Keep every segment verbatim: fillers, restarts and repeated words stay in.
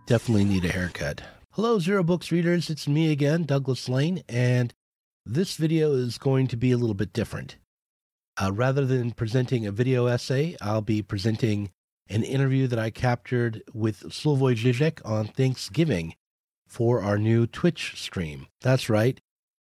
Definitely need a haircut. Hello, Zero Books readers. It's me again, Douglas Lane, and this video is going to be a little bit different. Uh, rather than presenting a video essay, I'll be presenting an interview that I captured with Slavoj Žižek on Thanksgiving for our new Twitch stream. That's right.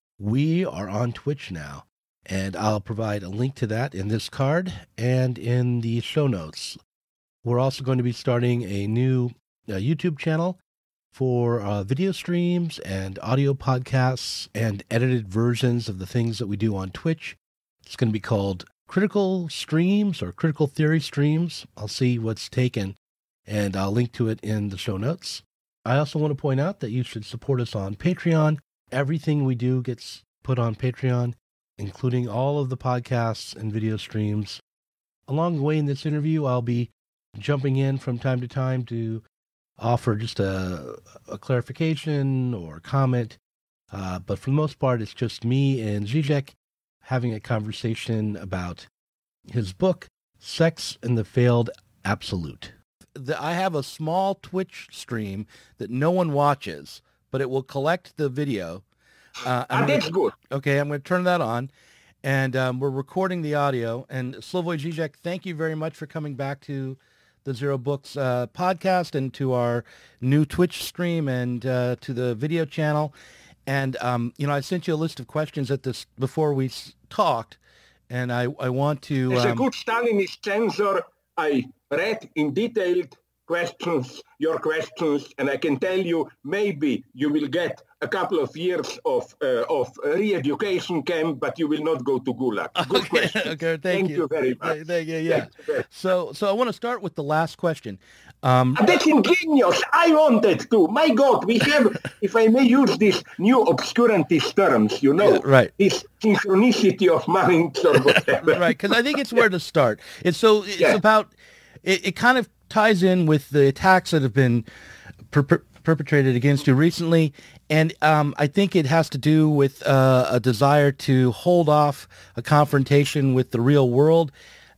We are on Twitch now, and I'll provide a link to that in this card and in the show notes. We're also going to be starting a new uh, YouTube channel for uh, video streams and audio podcasts and edited versions of the things that we do on Twitch. It's going to be called Critical Streams or Critical Theory Streams. I'll see what's taken, and I'll link to it in the show notes. I also want to point out that you should support us on Patreon. Everything we do gets put on Patreon, including all of the podcasts and video streams. Along the way in this interview, I'll be jumping in from time to time to offer just a, a clarification or comment. Uh, but for the most part, it's just me and Žižek having a conversation about his book, Sex and the Failed Absolute. The, I have a small Twitch stream that no one watches, but it will collect the video. Uh, ah, that's good. Okay, I'm going to turn that on. And um, we're recording the audio. And Slavoj Žižek, thank you very much for coming back to the Zero Books uh, podcast and to our new Twitch stream and uh, to the video channel. And, um, you know, I sent you a list of questions at this before we s- talked, and I, I want to... As um, a good Stalinist censor, I read in detailed questions, your questions, and I can tell you maybe you will get a couple of years of uh, of re-education camp, but you will not go to Gulag. Good okay, question. okay, thank, thank you. you very much. Thank, thank you, yeah. So, so I want to start with the last question. Um, and that's ingenious. I wanted to. My God, we have, if I may use these new obscurantist terms, you know, yeah, right. this synchronicity of minds or whatever. Right, because I think it's where to start. It's so it's yeah. about it, it. Kind of ties in with the attacks that have been per- per- perpetrated against you recently, and um, I think it has to do with uh, a desire to hold off a confrontation with the real world.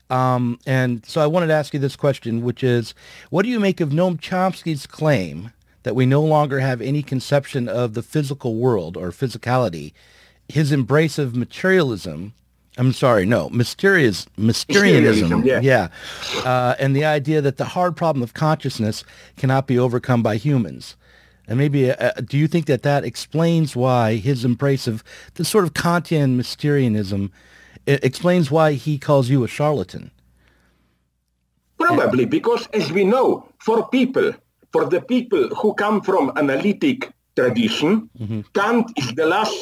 Um, and so I wanted to ask you this question, which is, what do you make of Noam Chomsky's claim that we no longer have any conception of the physical world or physicality, his embrace of materialism, I'm sorry, no, mysterious, Mysterianism, yeah, yeah. Uh, and the idea that the hard problem of consciousness cannot be overcome by humans. And maybe, uh, do you think that that explains why his embrace of the sort of Kantian Mysterianism, it explains why he calls you a charlatan? Probably, because as we know, for people, for the people who come from analytic tradition, mm-hmm. Kant is the last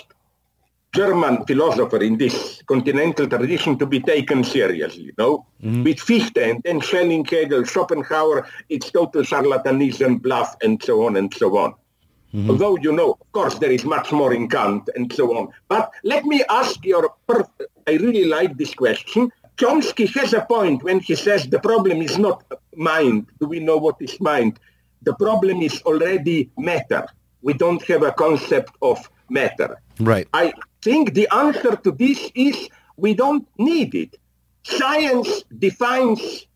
German philosopher in this continental tradition to be taken seriously, no? Mm-hmm. With Fichte and then Schelling, Hegel, Schopenhauer, it's total charlatanism, bluff, and so on and so on. Mm-hmm. Although, you know, of course, there is much more in Kant and so on. But let me ask your, per- I really like this question. Chomsky has a point when he says the problem is not mind. Do we know what is mind? The problem is already matter. We don't have a concept of matter. Right. I think the answer to this is we don't need it. Science defines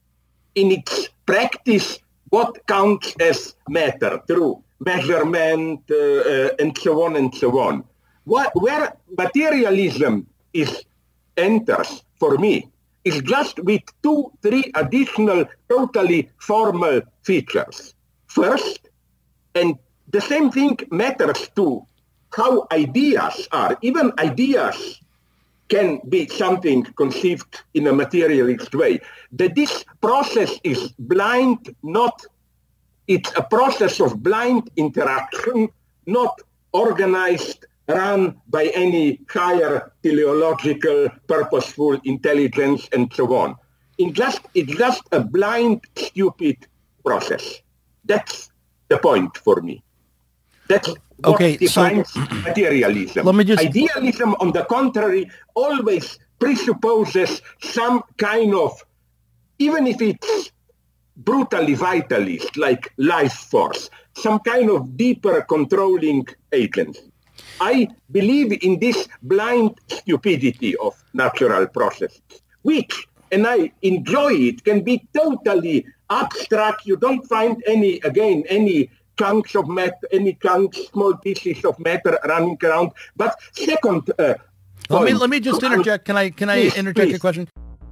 in its practice what counts as matter through measurement uh, uh, and so on and so on. What, where materialism is enters for me is just with two, three additional totally formal features. First, and the same thing matters too, how ideas are. Even ideas can be something conceived in a materialist way. That this process is blind, not, it's a process of blind interaction, not organized, run by any higher teleological, purposeful intelligence, and so on. In just, it's just a blind, stupid process. That's the point for me. That's what okay, defines so, materialism. Let me just... Idealism, on the contrary, always presupposes some kind of, even if it's brutally vitalist, like life force, some kind of deeper controlling agency. I believe in this blind stupidity of natural processes, which, and I enjoy it, can be totally abstract. You don't find any, again, any chunks of matter, any chunks, small pieces of matter running around. But second uh, let point, me let me just interject. Can I can I please, interject please. a question?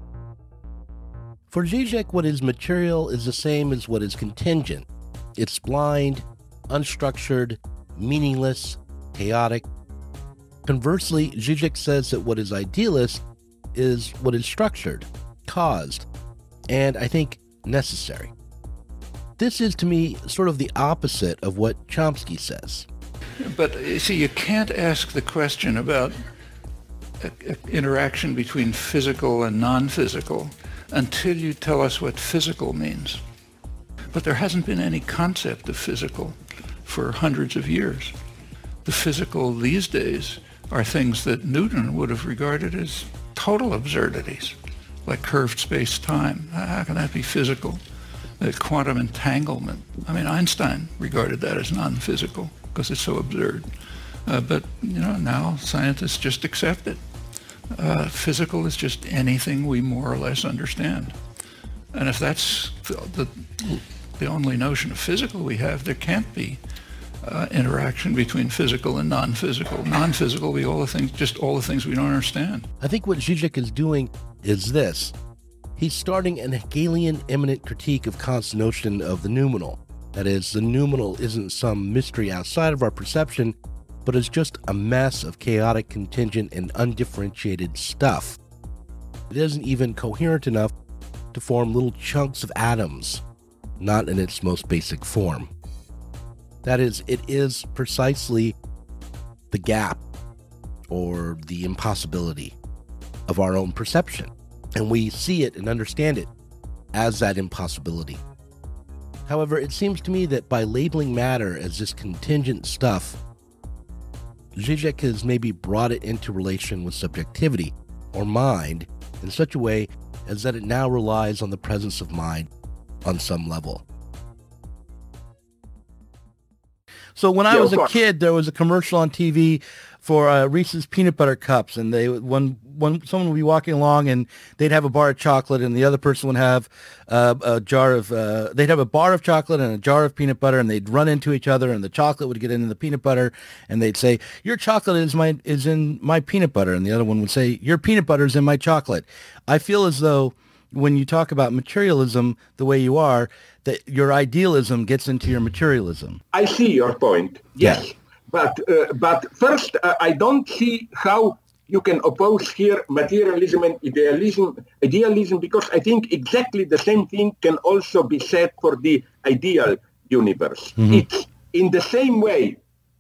For Zizek, what is material is the same as what is contingent. It's blind, unstructured, meaningless, chaotic. Conversely, Zizek says that what is idealist is what is structured, caused, and I think necessary. This is, to me, sort of the opposite of what Chomsky says. But you see, you can't ask the question about a, a interaction between physical and non-physical until you tell us what physical means. But there hasn't been any concept of physical for hundreds of years. The physical these days are things that Newton would have regarded as total absurdities, like curved space-time. How can that be physical? Uh, quantum entanglement. I mean, Einstein regarded that as non-physical because it's so absurd. Uh, but, you know, now scientists just accept it. Uh, physical is just anything we more or less understand. And if that's the, the, the only notion of physical we have, there can't be uh, interaction between physical and non-physical. Non-physical will be all the things, just all the things we don't understand. I think what Zizek is doing is this. He's starting an Hegelian immanent critique of Kant's notion of the noumenal. That is, the noumenal isn't some mystery outside of our perception, but is just a mess of chaotic, contingent, and undifferentiated stuff. It isn't even coherent enough to form little chunks of atoms, not in its most basic form. That is, it is precisely the gap, or the impossibility, of our own perception. And we see it and understand it as that impossibility. However, it seems to me that by labeling matter as this contingent stuff, Zizek has maybe brought it into relation with subjectivity, or mind, in such a way as that it now relies on the presence of mind on some level. So when I Yeah, was of a course. kid, there was a commercial on T V for uh, Reese's peanut butter cups, and they one one someone would be walking along, and they'd have a bar of chocolate, and the other person would have uh, a jar of uh, they'd have a bar of chocolate and a jar of peanut butter, and they'd run into each other, and the chocolate would get into the peanut butter, and they'd say, "Your chocolate is my is in my peanut butter," and the other one would say, "Your peanut butter is in my chocolate." I feel as though when you talk about materialism the way you are, that your idealism gets into your materialism. I see your point. Yes. Yeah. But uh, but first, uh, I don't see how you can oppose here materialism and idealism, idealism, because I think exactly the same thing can also be said for the ideal universe. Mm-hmm. It's in the same way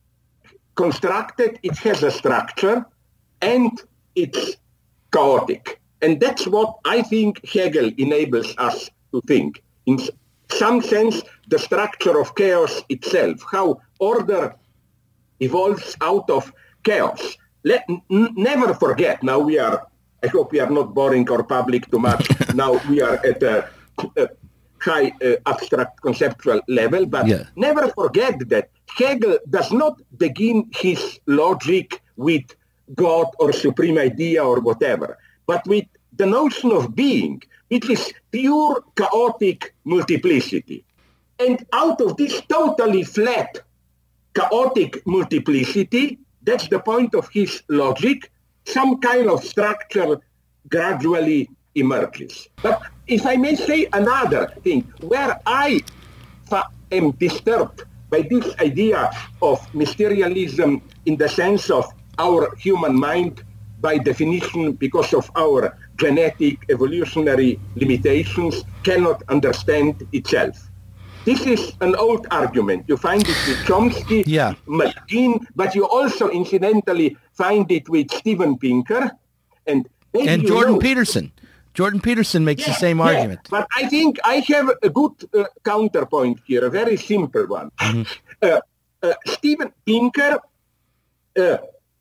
constructed, it has a structure, and it's chaotic. And that's what I think Hegel enables us to think. In some sense, the structure of chaos itself, how order evolves out of chaos. Let n- never forget, now we are, I hope we are not boring our public too much, now we are at a, a high uh, abstract conceptual level, but yeah. Never forget that Hegel does not begin his logic with God or supreme idea or whatever, but with the notion of being, which is pure chaotic multiplicity. And out of this totally flat chaotic multiplicity, that's the point of his logic, some kind of structure gradually emerges. But if I may say another thing, where I fa- am disturbed by this idea of mysterialism in the sense of our human mind, by definition, because of our genetic evolutionary limitations, cannot understand itself. This is an old argument. You find it with Chomsky, yeah. Malkin, but you also incidentally find it with Steven Pinker. And, and Jordan know, Peterson. Jordan Peterson makes yeah, the same yeah, argument. But I think I have a good uh, counterpoint here, a very simple one. Mm-hmm. Uh, uh, Steven Pinker, uh,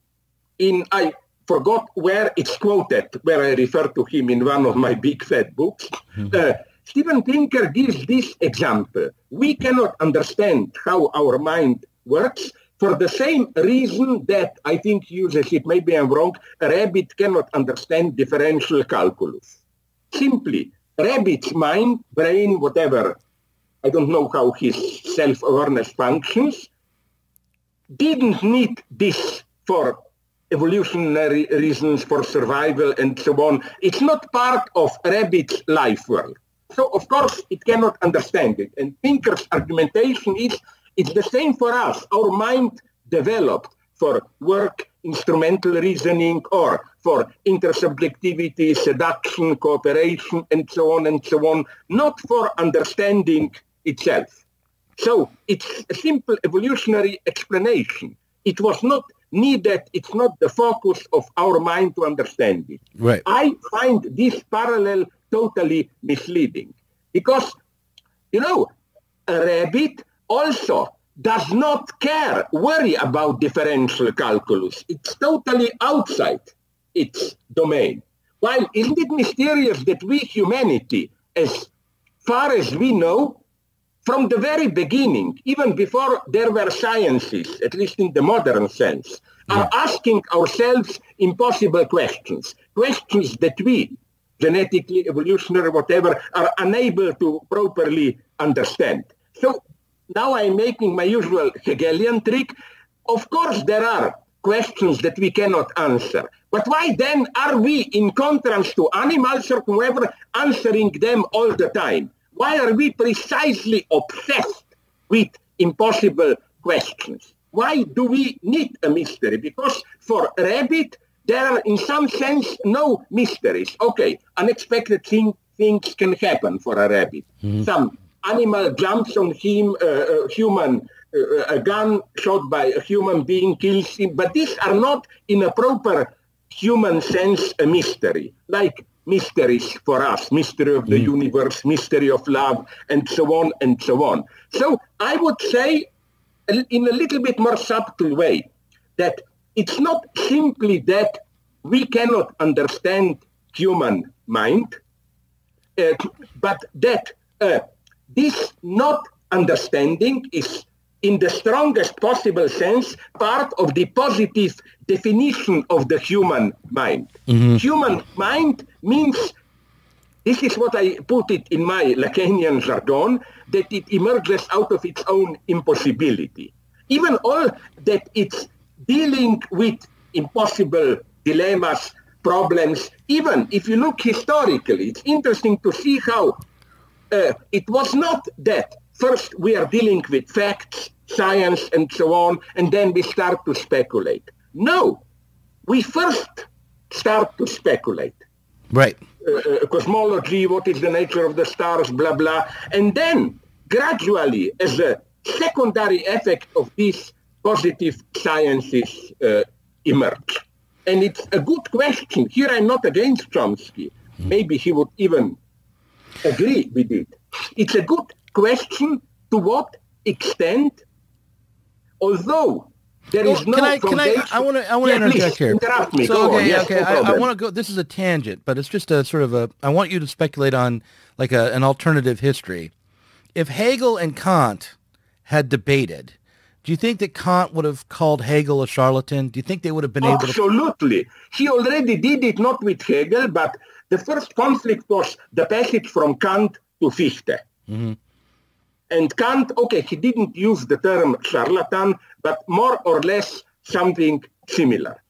in I forgot where it's quoted, where I refer to him in one of my big fat books, mm-hmm. uh, Steven Pinker gives this example. We cannot understand how our mind works for the same reason that I think uses it, maybe I'm wrong, a rabbit cannot understand differential calculus. Simply, rabbit's mind, brain, whatever I don't know how his self-awareness functions, didn't need this for evolutionary reasons, for survival and so on. It's not part of rabbit's life world. So, of course, it cannot understand it. And Pinker's argumentation is, it's the same for us. Our mind developed for work, instrumental reasoning, or for intersubjectivity, seduction, cooperation, and so on and so on, not for understanding itself. So it's a simple evolutionary explanation. It was not needed, it's not the focus of our mind to understand it. Right. I find this parallel totally misleading because, you know, a rabbit also does not care, worry about differential calculus. It's totally outside its domain. While isn't it mysterious that we, humanity, as far as we know, from the very beginning, even before there were sciences, at least in the modern sense, are yeah. asking ourselves impossible questions, questions that we, genetically, evolutionary, whatever, are unable to properly understand. So now I'm making my usual Hegelian trick. Of course, there are questions that we cannot answer. But why then are we, in contrast to animals or whoever, answering them all the time? Why are we precisely obsessed with impossible questions? Why do we need a mystery? Because for a rabbit, there are in some sense no mysteries. Okay, unexpected thing, things can happen for a rabbit. Mm-hmm. Some animal jumps on him, uh, a human, uh, a gun shot by a human being kills him. But these are not, in a proper human sense, a mystery. Like mysteries for us, mystery of the mm. universe, mystery of love, and so on and so on. So I would say, in a little bit more subtle way, that it's not simply that we cannot understand human mind, uh, but that uh, this not understanding is, in the strongest possible sense, part of the positive definition of the human mind. Mm-hmm. Human mind means, this is what I put it in my Lacanian jargon, that it emerges out of its own impossibility. Even all that it's dealing with impossible dilemmas, problems, even if you look historically, it's interesting to see how uh, it was not that first we are dealing with facts, science, and so on, and then we start to speculate. No, we first start to speculate. Right. Uh, uh, cosmology, what is the nature of the stars, blah, blah. And then gradually, as a secondary effect of these positive sciences uh, emerge. And it's a good question. Here I'm not against Chomsky. Maybe he would even agree with it. It's a good question to what extent, although there is no can I, foundation. Can I, I want to I want to yeah, interject here. Interrupt me. So, go okay, on. Yes, okay. no I, I problem. want to go. This is a tangent, but it's just a sort of a. I want you to speculate on like a, an alternative history. If Hegel and Kant had debated, do you think that Kant would have called Hegel a charlatan? Do you think they would have been able to? Absolutely. He already did it, not with Hegel, but the first conflict was the passage from Kant to Fichte. Mm-hmm. And Kant, okay, he didn't use the term charlatan, but more or less something similar.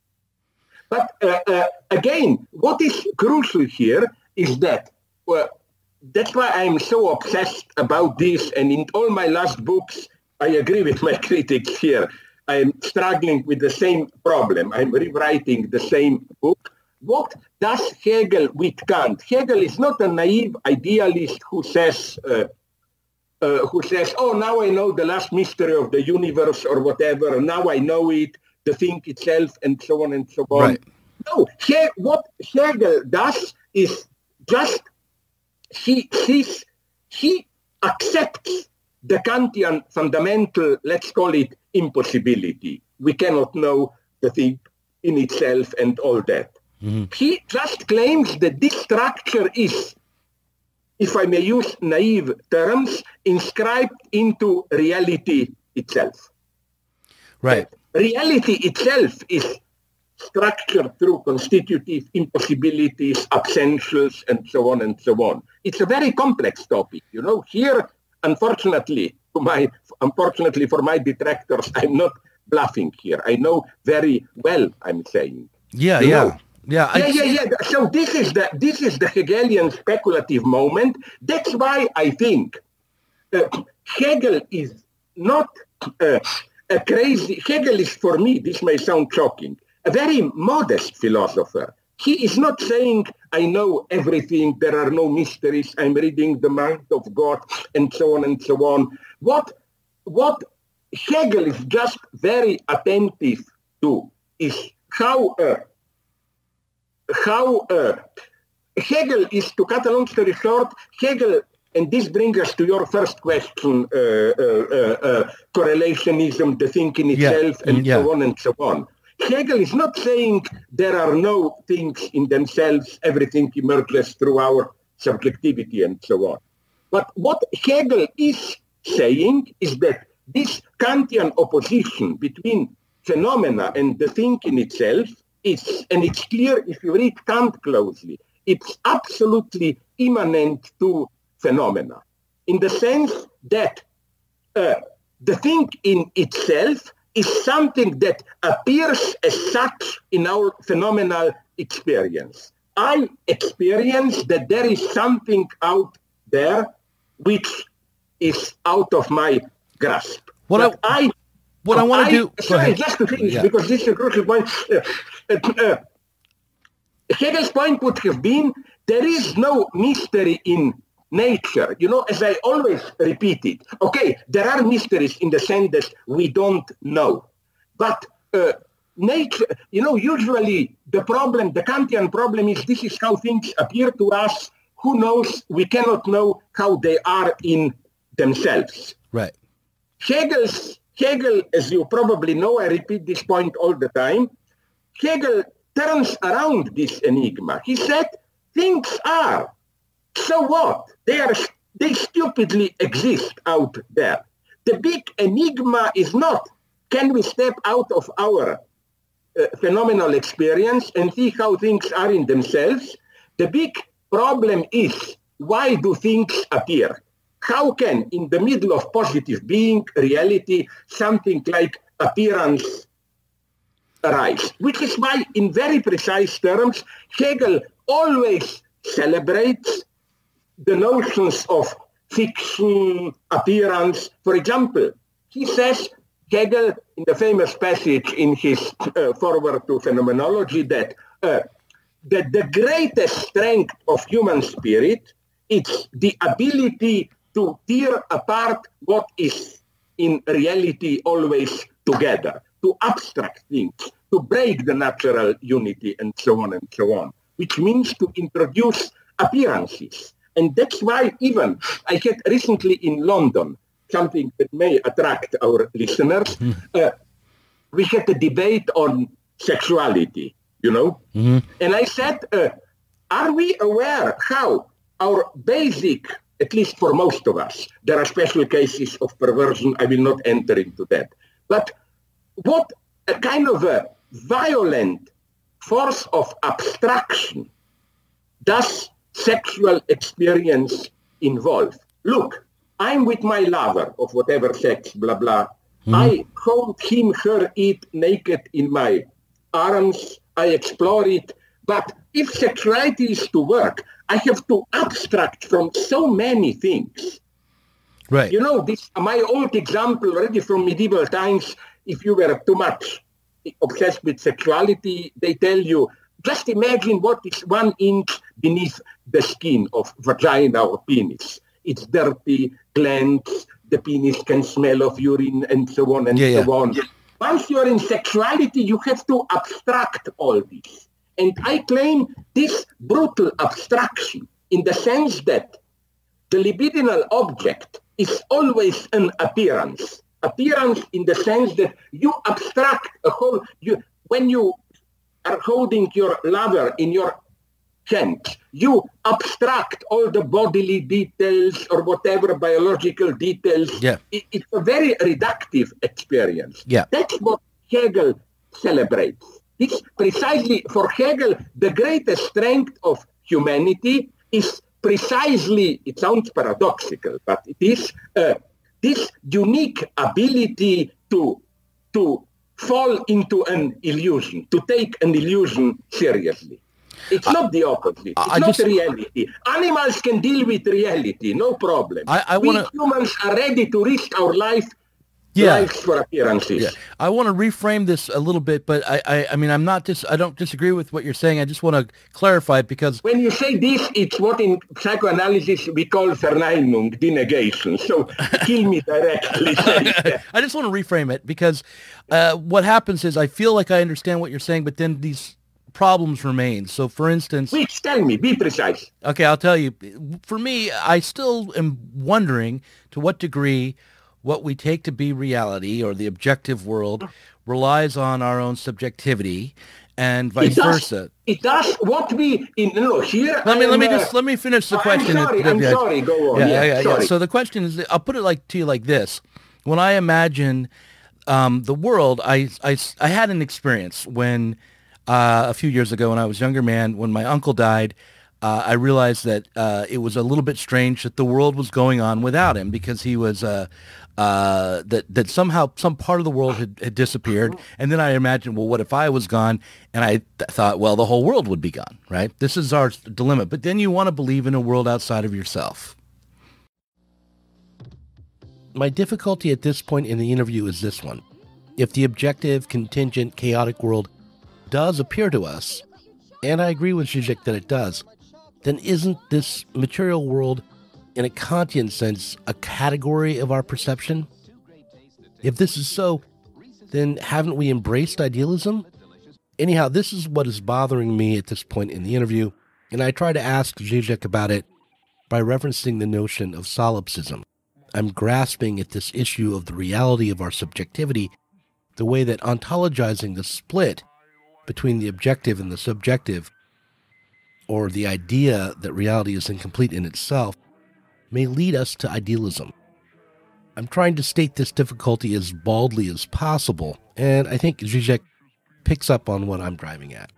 But uh, uh, again, what is crucial here is that, well, that's why I'm so obsessed about this, and in all my last books, I agree with my critics here. I'm struggling with the same problem. I'm rewriting the same book. What does Hegel with Kant? Hegel is not a naive idealist who says, uh, uh, who says, oh, now I know the last mystery of the universe or whatever, now I know it, the thing itself, and so on and so on. Right. No, he, what Hegel does is just, he sees, he accepts the Kantian fundamental, let's call it impossibility. We cannot know the thing in itself and all that. Mm-hmm. He just claims that this structure is, if I may use naive terms, inscribed into reality itself. Right. That reality itself is structured through constitutive impossibilities, absentials, and so on and so on. It's a very complex topic. You know, here unfortunately, to my, unfortunately for my detractors, I'm not bluffing here. I know very well I'm saying. Yeah, you yeah. know? Yeah, yeah, I, yeah, yeah. So this is the this is the Hegelian speculative moment. That's why I think uh, Hegel is not uh, a crazy. Hegel is, for me, this may sound shocking, a very modest philosopher. He is not saying, I know everything, there are no mysteries, I'm reading the mind of God, and so on and so on. What, what Hegel is just very attentive to is how uh, how uh, Hegel is, to cut a long story short, Hegel, and this brings us to your first question, uh, uh, uh, uh, correlationism, the thinking itself, yeah. and yeah. so on and so on. Hegel is not saying there are no things in themselves, everything emerges through our subjectivity and so on. But what Hegel is saying is that this Kantian opposition between phenomena and the thinking itself is, and it's clear if you read Kant closely, it's absolutely immanent to phenomena, in the sense that uh, the thing in itself is something that appears as such in our phenomenal experience. I experience that there is something out there which is out of my grasp. What but I, I what I want to do... Sorry, just to finish, yeah. because this is a crucial point. Uh, uh, uh, Hegel's point would have been, there is no mystery in nature. You know, as I always repeat it, okay, there are mysteries in the sense that we don't know. But uh, nature, you know, usually the problem, the Kantian problem is this is how things appear to us. Who knows? We cannot know how they are in themselves. Right. Hegel's, Hegel, as you probably know, I repeat this point all the time, Hegel turns around this enigma. He said, things are. So what? They are. They stupidly exist out there. The big enigma is not, can we step out of our uh, phenomenal experience and see how things are in themselves? The big problem is, why do things appear? How can, in the middle of positive being, reality, something like appearance arise? Which is why, in very precise terms, Hegel always celebrates the notions of fiction, appearance. For example, he says, Hegel, in the famous passage in his uh, Forward to Phenomenology, that, uh, that the greatest strength of human spirit is the ability to tear apart what is in reality always together, to abstract things, to break the natural unity, and so on and so on, which means to introduce appearances. And that's why even I had recently in London, something that may attract our listeners, mm. uh, we had a debate on sexuality, you know? Mm-hmm. And I said, uh, are we aware how our basic, at least for most of us, there are special cases of perversion, I will not enter into that. But what a kind of a violent force of abstraction does sexual experience involve? Look, I'm with my lover of whatever sex, blah, blah. Mm-hmm. I hold him, her, it naked in my arms. I explore it. But if sexuality is to work, I have to abstract from so many things. Right. You know, this my old example already from medieval times, if you were too much obsessed with sexuality, they tell you, just imagine what is one inch beneath the skin of vagina or penis. It's dirty, glands, the penis can smell of urine, and so on and yeah, so yeah. on. Once you're in sexuality, you have to abstract all this. And I claim this brutal abstraction in the sense that the libidinal object is always an appearance. Appearance in the sense that you abstract a whole, you, when you are holding your lover in your hand, you abstract all the bodily details or whatever biological details. Yeah. It, it's a very reductive experience. Yeah. That's what Hegel celebrates. It's precisely for Hegel, the greatest strength of humanity is precisely, it sounds paradoxical, but it is uh, this unique ability to, to fall into an illusion, to take an illusion seriously. It's uh, not the opposite. It's I not just, reality. Animals can deal with reality, no problem. I, I wanna, we humans are ready to risk our life Yeah. Lives for appearances. Yeah. I want to reframe this a little bit, but I, I, I mean, I'm not dis- I don't disagree with what you're saying. I just want to clarify it because when you say this, it's what in psychoanalysis we call Verneinung, denegation. So kill me directly. I just want to reframe it because uh, what happens is I feel like I understand what you're saying, but then these problems remain. So, for instance, which tell me, be precise. Okay, I'll tell you. For me, I still am wondering to what degree what we take to be reality or the objective world relies on our own subjectivity and vice it does, versa. It does what we in no here. Let me am, let me uh, just let me finish the oh, question. I'm sorry. I'm yeah, sorry. Go on. Yeah, yeah, yeah, yeah, sorry. yeah. So the question is, I'll put it like to you like this: when I imagine um, the world, I, I I had an experience when uh, a few years ago when I was a younger man, when my uncle died. Uh, I realized that uh, it was a little bit strange that the world was going on without him because he was uh, uh, that that somehow some part of the world had, had disappeared. And then I imagined, well, what if I was gone? And I th- thought, well, the whole world would be gone, right? This is our dilemma. But then you want to believe in a world outside of yourself. My difficulty at this point in the interview is this one. If the objective, contingent, chaotic world does appear to us, and I agree with Zizek that it does, then isn't this material world, in a Kantian sense, a category of our perception? If this is so, then haven't we embraced idealism? Anyhow, this is what is bothering me at this point in the interview, and I try to ask Zizek about it by referencing the notion of solipsism. I'm grasping at this issue of the reality of our subjectivity, the way that ontologizing the split between the objective and the subjective, or the idea that reality is incomplete in itself, may lead us to idealism. I'm trying to state this difficulty as baldly as possible, and I think Zizek picks up on what I'm driving at.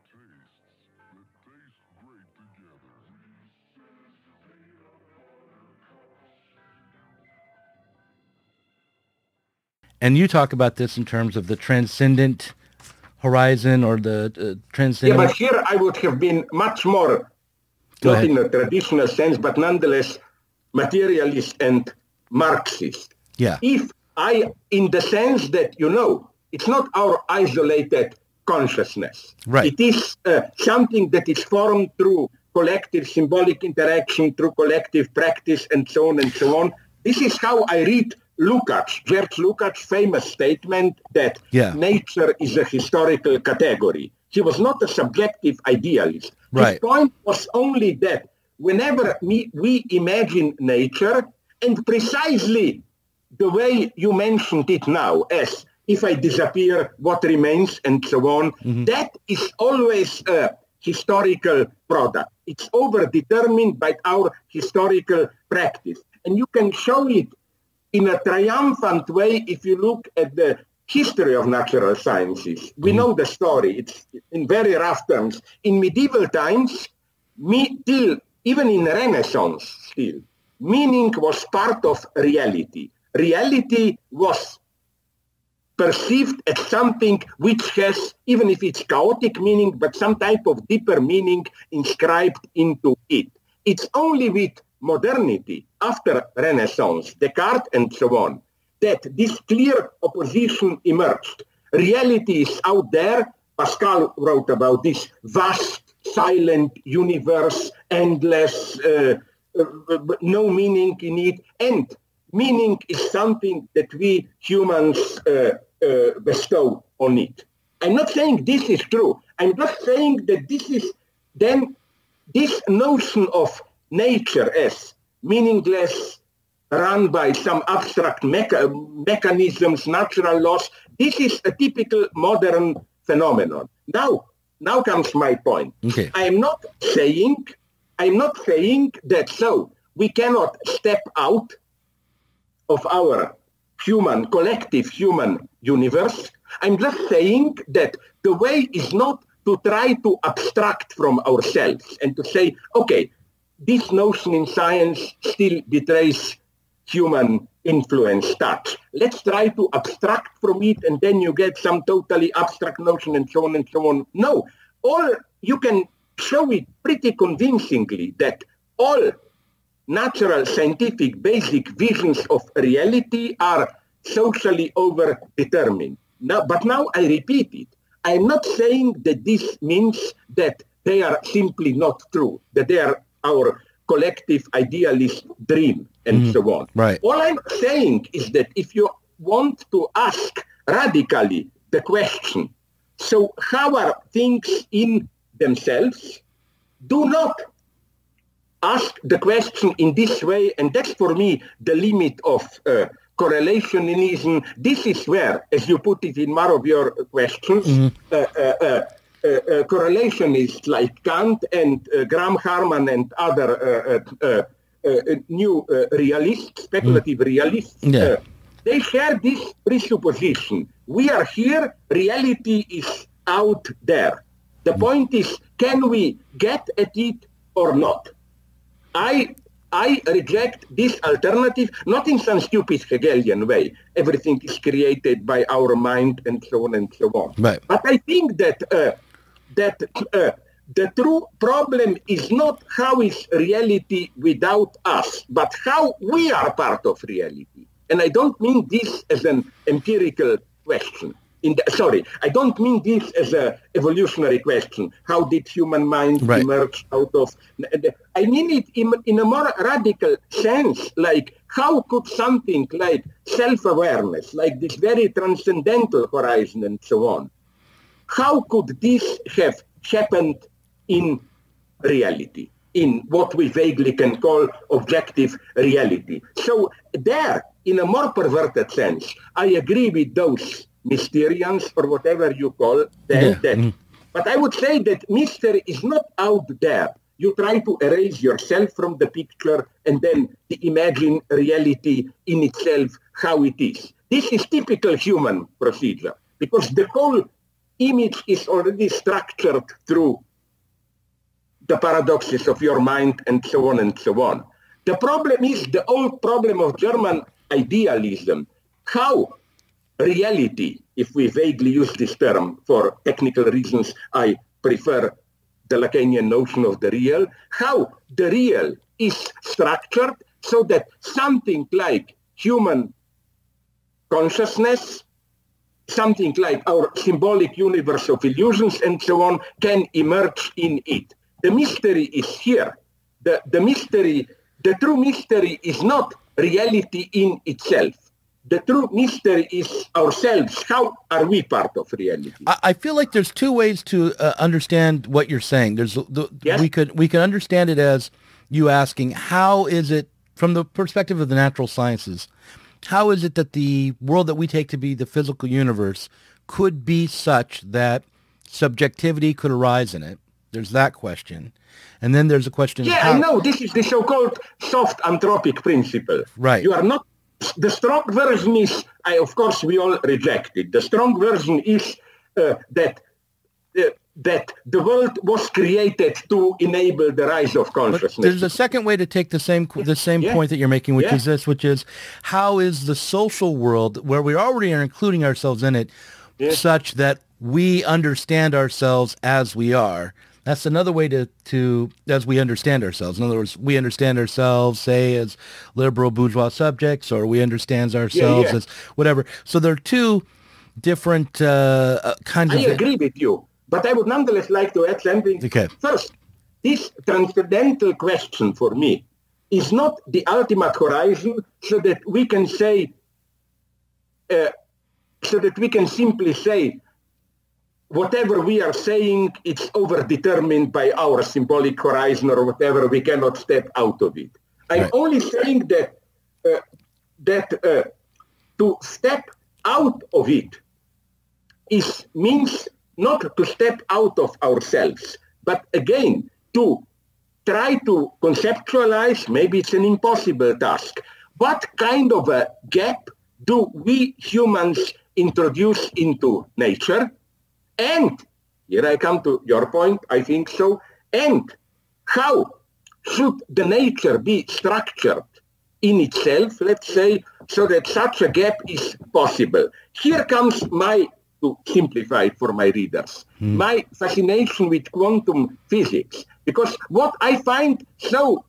And you talk about this in terms of the transcendent horizon or the uh, transcendent... Yeah, but here I would have been much more, Go not ahead. in a traditional sense, but nonetheless materialist and Marxist. Yeah. If I, in the sense that, you know, it's not our isolated consciousness. Right. It is uh, something that is formed through collective symbolic interaction, through collective practice, and so on and so on. This is how I read Lukács, George Lukács' famous statement that Yeah. nature is a historical category. He was not a subjective idealist. Right. His point was only that whenever we, we imagine nature, and precisely the way you mentioned it now, as if I disappear, what remains, and so on, mm-hmm. that is always a historical product. It's overdetermined by our historical practice. And you can show it in a triumphant way if you look at the history of natural sciences. We mm-hmm. know the story. It's in very rough terms. In medieval times, me, till, even in Renaissance still, meaning was part of reality. Reality was perceived as something which has, even if it's chaotic meaning, but some type of deeper meaning inscribed into it. It's only with modernity, after Renaissance, Descartes and so on, that this clear opposition emerged. Reality is out there. Pascal wrote about this vast, silent universe, endless, uh, uh, no meaning in it. And meaning is something that we humans uh, uh, bestow on it. I'm not saying this is true. I'm just saying that this is then this notion of nature as meaningless, run by some abstract mecha- mechanisms, natural laws. This is a typical modern phenomenon. Now, now comes my point. Okay. I am not saying, I'm not saying that so we cannot step out of our human, collective human universe. I'm just saying that the way is not to try to abstract from ourselves and to say, okay, this notion in science still betrays human influence touch. Let's try to abstract from it, and then you get some totally abstract notion and so on and so on. No, all you can show it pretty convincingly that all natural scientific basic visions of reality are socially overdetermined. Now, but now I repeat it. I'm not saying that this means that they are simply not true, that they are our collective idealist dream and mm-hmm. so on. Right. All I'm saying is that if you want to ask radically the question, so how are things in themselves? Do not ask the question in this way, and that's for me the limit of uh, correlationism. This is where, as you put it in one of your questions, mm-hmm. uh, uh, uh, uh, uh, correlationists like Kant and uh, Graham Harman and other uh, uh, uh, new uh, realists, speculative mm. realists, yeah. uh, they share this presupposition. We are here, reality is out there. The point is, can we get at it or not? I I reject this alternative, not in some stupid Hegelian way. Everything is created by our mind and so on and so on. Right. But I think that uh, that uh, the true problem is not how is reality without us, but how we are part of reality. And I don't mean this as an empirical question. In the, sorry, I don't mean this as an evolutionary question. How did human mind right. emerge out of... I mean it in, in a more radical sense, like how could something like self-awareness, like this very transcendental horizon and so on, how could this have happened in reality, in what we vaguely can call objective reality? So there, in a more perverted sense, I agree with those Mysterians, or whatever you call them. Yeah. That. Mm. But I would say that mystery is not out there. You try to erase yourself from the picture and then imagine reality in itself, how it is. This is typical human procedure, because the whole image is already structured through the paradoxes of your mind and so on and so on. The problem is the old problem of German idealism. How reality, if we vaguely use this term for technical reasons, I prefer the Lacanian notion of the real, how the real is structured so that something like human consciousness, something like our symbolic universe of illusions and so on, can emerge in it. The mystery is here. The, the mystery, the true mystery is not reality in itself. The true mystery is ourselves. How are we part of reality? I, I feel like there's two ways to uh, understand what you're saying. There's the, yes? we could we could understand it as you asking, how is it, from the perspective of the natural sciences, how is it that the world that we take to be the physical universe could be such that subjectivity could arise in it? There's that question. And then there's a question. Yeah, how, I know. This is the so-called soft anthropic principle. Right. You are not... The strong version is, I, of course, we all reject it. The strong version is uh, that uh, that the world was created to enable the rise of consciousness. But there's a second way to take the same the same yeah. point that you're making, which yeah. is this, which is how is the social world, where we already are including ourselves in it, yeah. such that we understand ourselves as we are. That's another way to, to, as we understand ourselves. In other words, we understand ourselves, say, as liberal bourgeois subjects, or we understand ourselves yeah, yeah. as whatever. So there are two different uh, kinds I of... I agree with you, but I would nonetheless like to add something. Okay. First, this transcendental question for me is not the ultimate horizon, so that we can say, uh, so that we can simply say, whatever we are saying, it's overdetermined by our symbolic horizon or whatever. We cannot step out of it. I'm right. only saying that uh, that uh, to step out of it is means not to step out of ourselves, but again to try to conceptualize. Maybe it's an impossible task. What kind of a gap do we humans introduce into nature? And here I come to your point, I think so. And how should the nature be structured in itself, let's say, so that such a gap is possible? Here comes my, to simplify it for my readers, hmm. my fascination with quantum physics. Because what I find so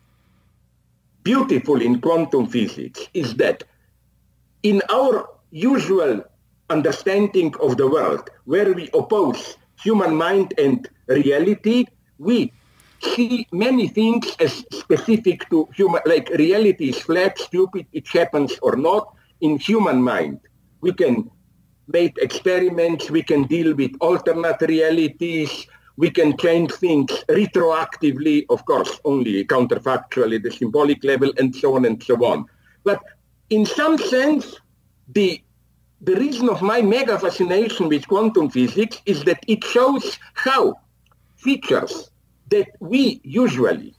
beautiful in quantum physics is that in our usual understanding of the world, where we oppose human mind and reality, we see many things as specific to human, like reality is flat, stupid, it happens or not. In human mind, we can make experiments, we can deal with alternate realities, we can change things retroactively, of course, only counterfactually, the symbolic level, and so on and so on. But in some sense, the the reason of my mega fascination with quantum physics is that it shows how features that we usually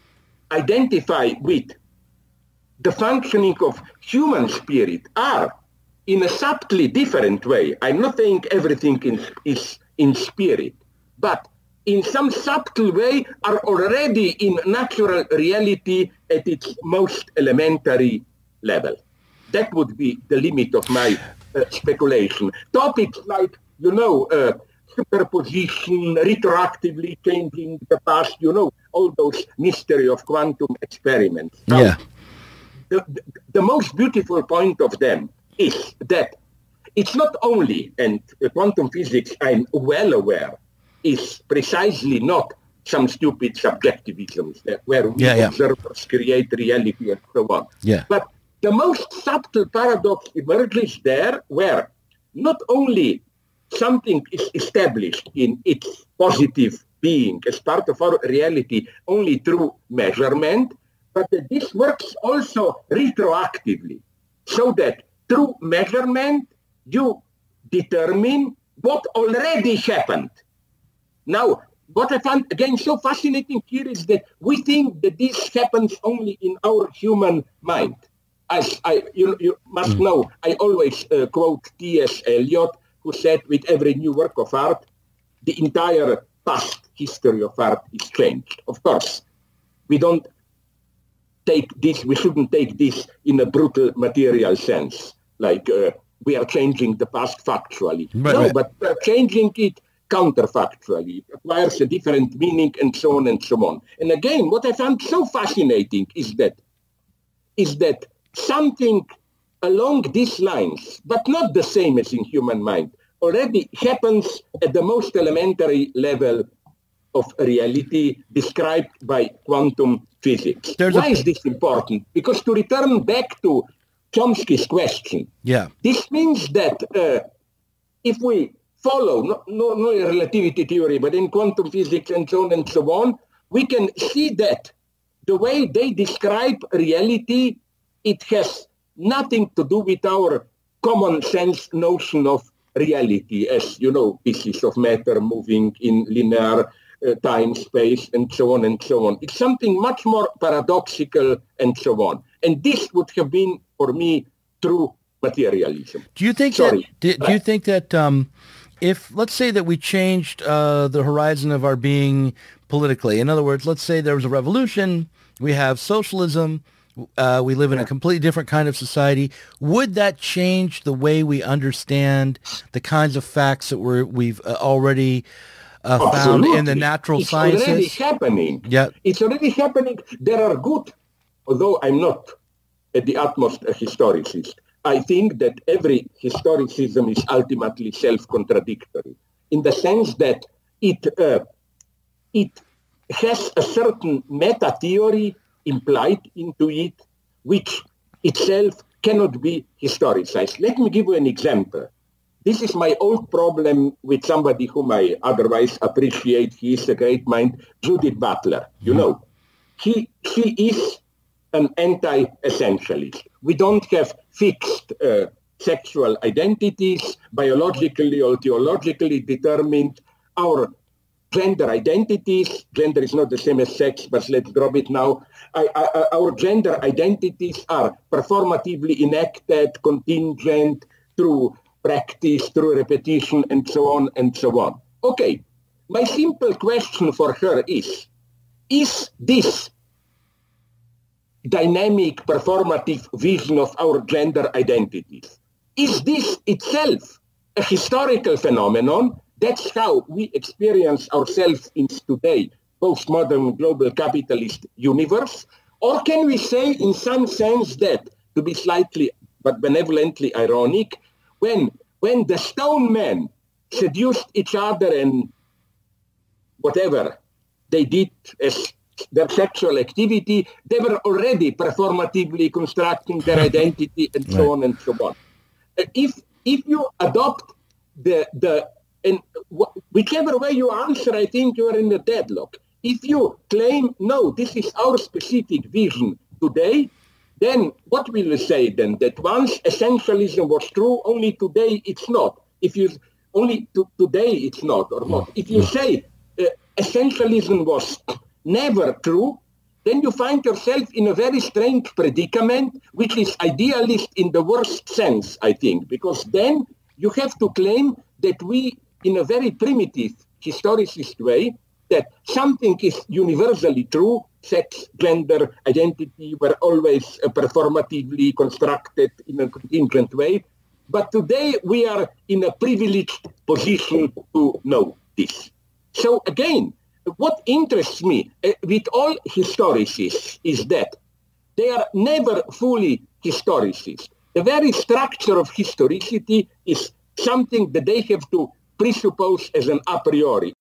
identify with the functioning of human spirit are in a subtly different way. I'm not saying everything is, is in spirit, but in some subtle way are already in natural reality at its most elementary level. That would be the limit of my uh, speculation. Topics like, you know, uh, superposition, retroactively changing the past, you know, all those mystery of quantum experiments. Now, yeah. The, the, the most beautiful point of them is that it's not only, and uh, quantum physics, I'm well aware, is precisely not some stupid subjectivism uh, where we yeah, yeah. observers create reality and so on. Yeah. But the most subtle paradox emerges there, where not only something is established in its positive being as part of our reality only through measurement, but that this works also retroactively, so that through measurement you determine what already happened. Now, what I find, again, so fascinating here is that we think that this happens only in our human mind. As I, you, you must know, I always uh, quote T S Eliot, who said, with every new work of art, the entire past history of art is changed. Of course, we don't take this, we shouldn't take this in a brutal material sense, like uh, we are changing the past factually. Right, no, right. But we are changing it counterfactually. It acquires a different meaning and so on and so on. And again, what I found so fascinating is that, is that something along these lines, but not the same as in human mind, already happens at the most elementary level of reality described by quantum physics. There's Why a... is this important? Because to return back to Chomsky's question, yeah. this means that uh, if we follow, no, no, no relativity theory, but in quantum physics and so on and so on, we can see that the way they describe reality, it has nothing to do with our common sense notion of reality as, you know, pieces of matter moving in linear uh, time, space, and so on and so on. It's something much more paradoxical and so on. And this would have been, for me, true materialism. Do you think Sorry. that, do, do you think that um, if, let's say that we changed uh, the horizon of our being politically, in other words, let's say there was a revolution, we have socialism, Uh, we live in a completely different kind of society. Would that change the way we understand the kinds of facts that we're, we've uh, already uh, found in the natural it's sciences? It's already happening. Yeah. It's already happening. There are good, although I'm not at the utmost a historicist, I think that every historicism is ultimately self-contradictory in the sense that it uh, it has a certain meta-theory implied into it, which itself cannot be historicized. Let me give you an example. This is my old problem with somebody whom I otherwise appreciate. He is a great mind, Judith Butler. You know, he, he is an anti-essentialist. We don't have fixed uh, sexual identities, biologically or theologically determined. Our gender identities, gender is not the same as sex, but let's drop it now. I, I, our gender identities are performatively enacted, contingent, through practice, through repetition, and so on and so on. Okay, my simple question for her is, is this dynamic, performative vision of our gender identities. Is this itself a historical phenomenon? That's how we experience ourselves in today, postmodern global capitalist universe. Or can we say in some sense that, to be slightly but benevolently ironic, when, when the stone men seduced each other and whatever they did as their sexual activity, they were already performatively constructing their identity and so right. on and so on. If if you adopt the, the and whichever way you answer, I think you are in a deadlock. If you claim, no, this is our specific vision today, then what will you say then? That once essentialism was true, only today it's not. If you only to, today it's not or not. If you say uh, essentialism was never true, then you find yourself in a very strange predicament, which is idealist in the worst sense, I think, because then you have to claim that we, in a very primitive historicist way, that something is universally true, sex, gender, identity were always uh, performatively constructed in a contingent way, but today we are in a privileged position to know this. So again, what interests me uh, with all historicists is that they are never fully historicists. The very structure of historicity is something that they have to presuppose as an a priori.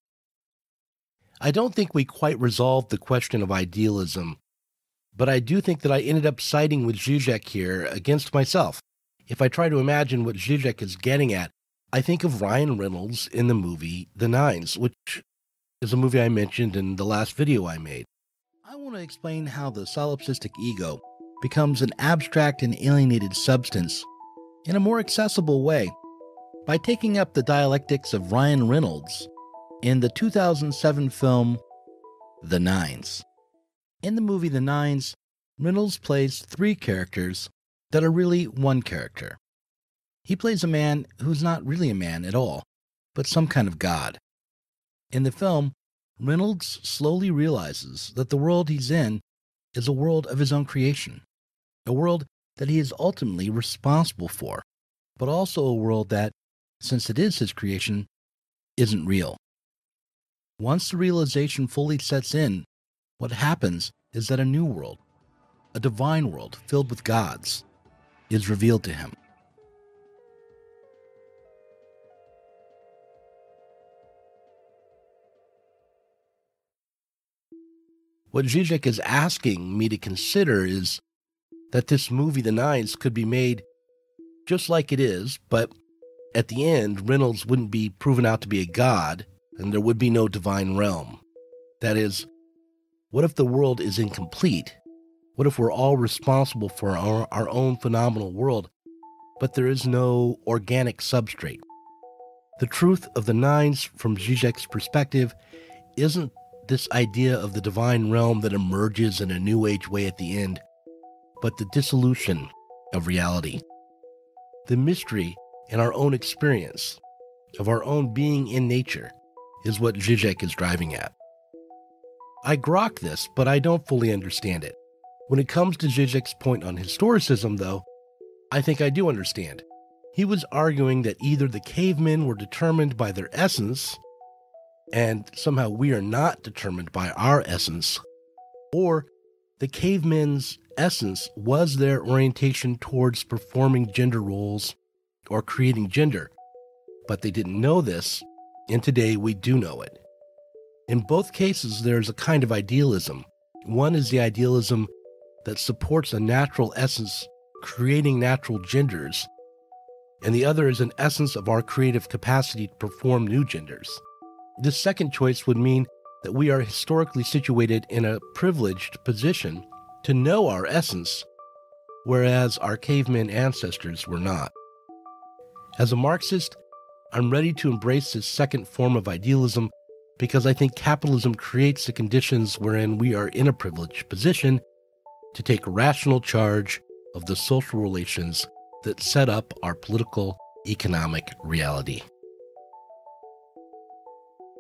I don't think we quite resolved the question of idealism, but I do think that I ended up siding with Zizek here against myself. If I try to imagine what Zizek is getting at, I think of Ryan Reynolds in the movie The Nines, which is a movie I mentioned in the last video I made. I want to explain how the solipsistic ego becomes an abstract and alienated substance in a more accessible way by taking up the dialectics of Ryan Reynolds in the two thousand seven film The Nines. In the movie The Nines, Reynolds plays three characters that are really one character. He plays a man who's not really a man at all, but some kind of god. In the film, Reynolds slowly realizes that the world he's in is a world of his own creation, a world that he is ultimately responsible for, but also a world that, since it is his creation, isn't real. Once the realization fully sets in, what happens is that a new world, a divine world filled with gods, is revealed to him. What Zizek is asking me to consider is that this movie, The Nines, could be made just like it is, but at the end, Reynolds wouldn't be proven out to be a god, and there would be no divine realm. That is, what if the world is incomplete? What if we're all responsible for our, our own phenomenal world, but there is no organic substrate? The truth of The Nines, from Zizek's perspective, isn't this idea of the divine realm that emerges in a new age way at the end, but the dissolution of reality. The mystery in our own experience, of our own being in nature, is what Zizek is driving at. I grok this, but I don't fully understand it. When it comes to Zizek's point on historicism, though, I think I do understand. He was arguing that either the cavemen were determined by their essence, and somehow we are not determined by our essence, or the cavemen's essence was their orientation towards performing gender roles or creating gender, but they didn't know this, and today we do know it. In both cases, there's a kind of idealism. One is the idealism that supports a natural essence creating natural genders, and the other is an essence of our creative capacity to perform new genders. This second choice would mean that we are historically situated in a privileged position to know our essence, whereas our caveman ancestors were not. As a Marxist, I'm ready to embrace this second form of idealism because I think capitalism creates the conditions wherein we are in a privileged position to take rational charge of the social relations that set up our political, economic reality.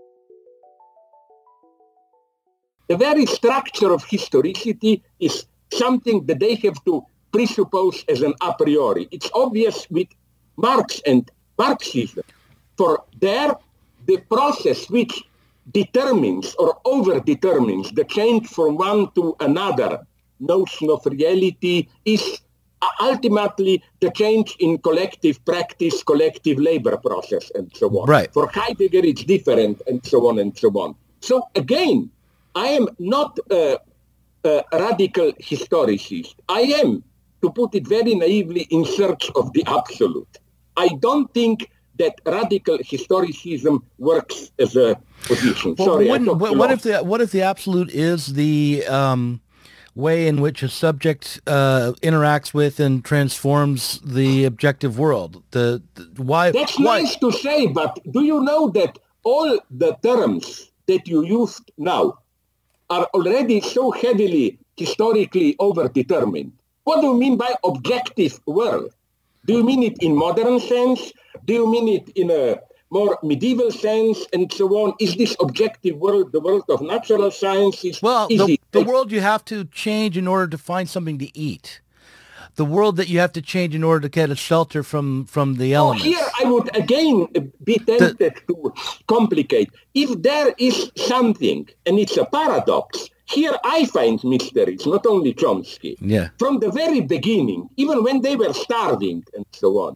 The very structure of historicity is something that they have to presuppose as an a priori. It's obvious with Marx and Marxism. For there, the process which determines or over-determines the change from one to another notion of reality is ultimately the change in collective practice, collective labor process, and so on. Right. For Heidegger, it's different, and so on and so on. So again, I am not a, a radical historicist. I am, to put it very naively, in search of the absolute. I don't think that radical historicism works as a position. Well, Sorry, I what, talked what, too what long. if the what if the absolute is the um, way in which a subject uh, interacts with and transforms the objective world? The, the why? That's why? nice to say, but do you know that all the terms that you used now are already so heavily historically overdetermined? What do you mean by objective world? Do you mean it in modern sense? Do you mean it in a more medieval sense, and so on? Is this objective world the world of natural sciences? Well, Is the, it the world you have to change in order to find something to eat. The world that you have to change in order to get a shelter from, from the Oh, elements. here I would again be tempted to complicate. If there is something, and it's a paradox, here I find mysteries, not only Chomsky. Yeah. From the very beginning, even when they were starving and so on,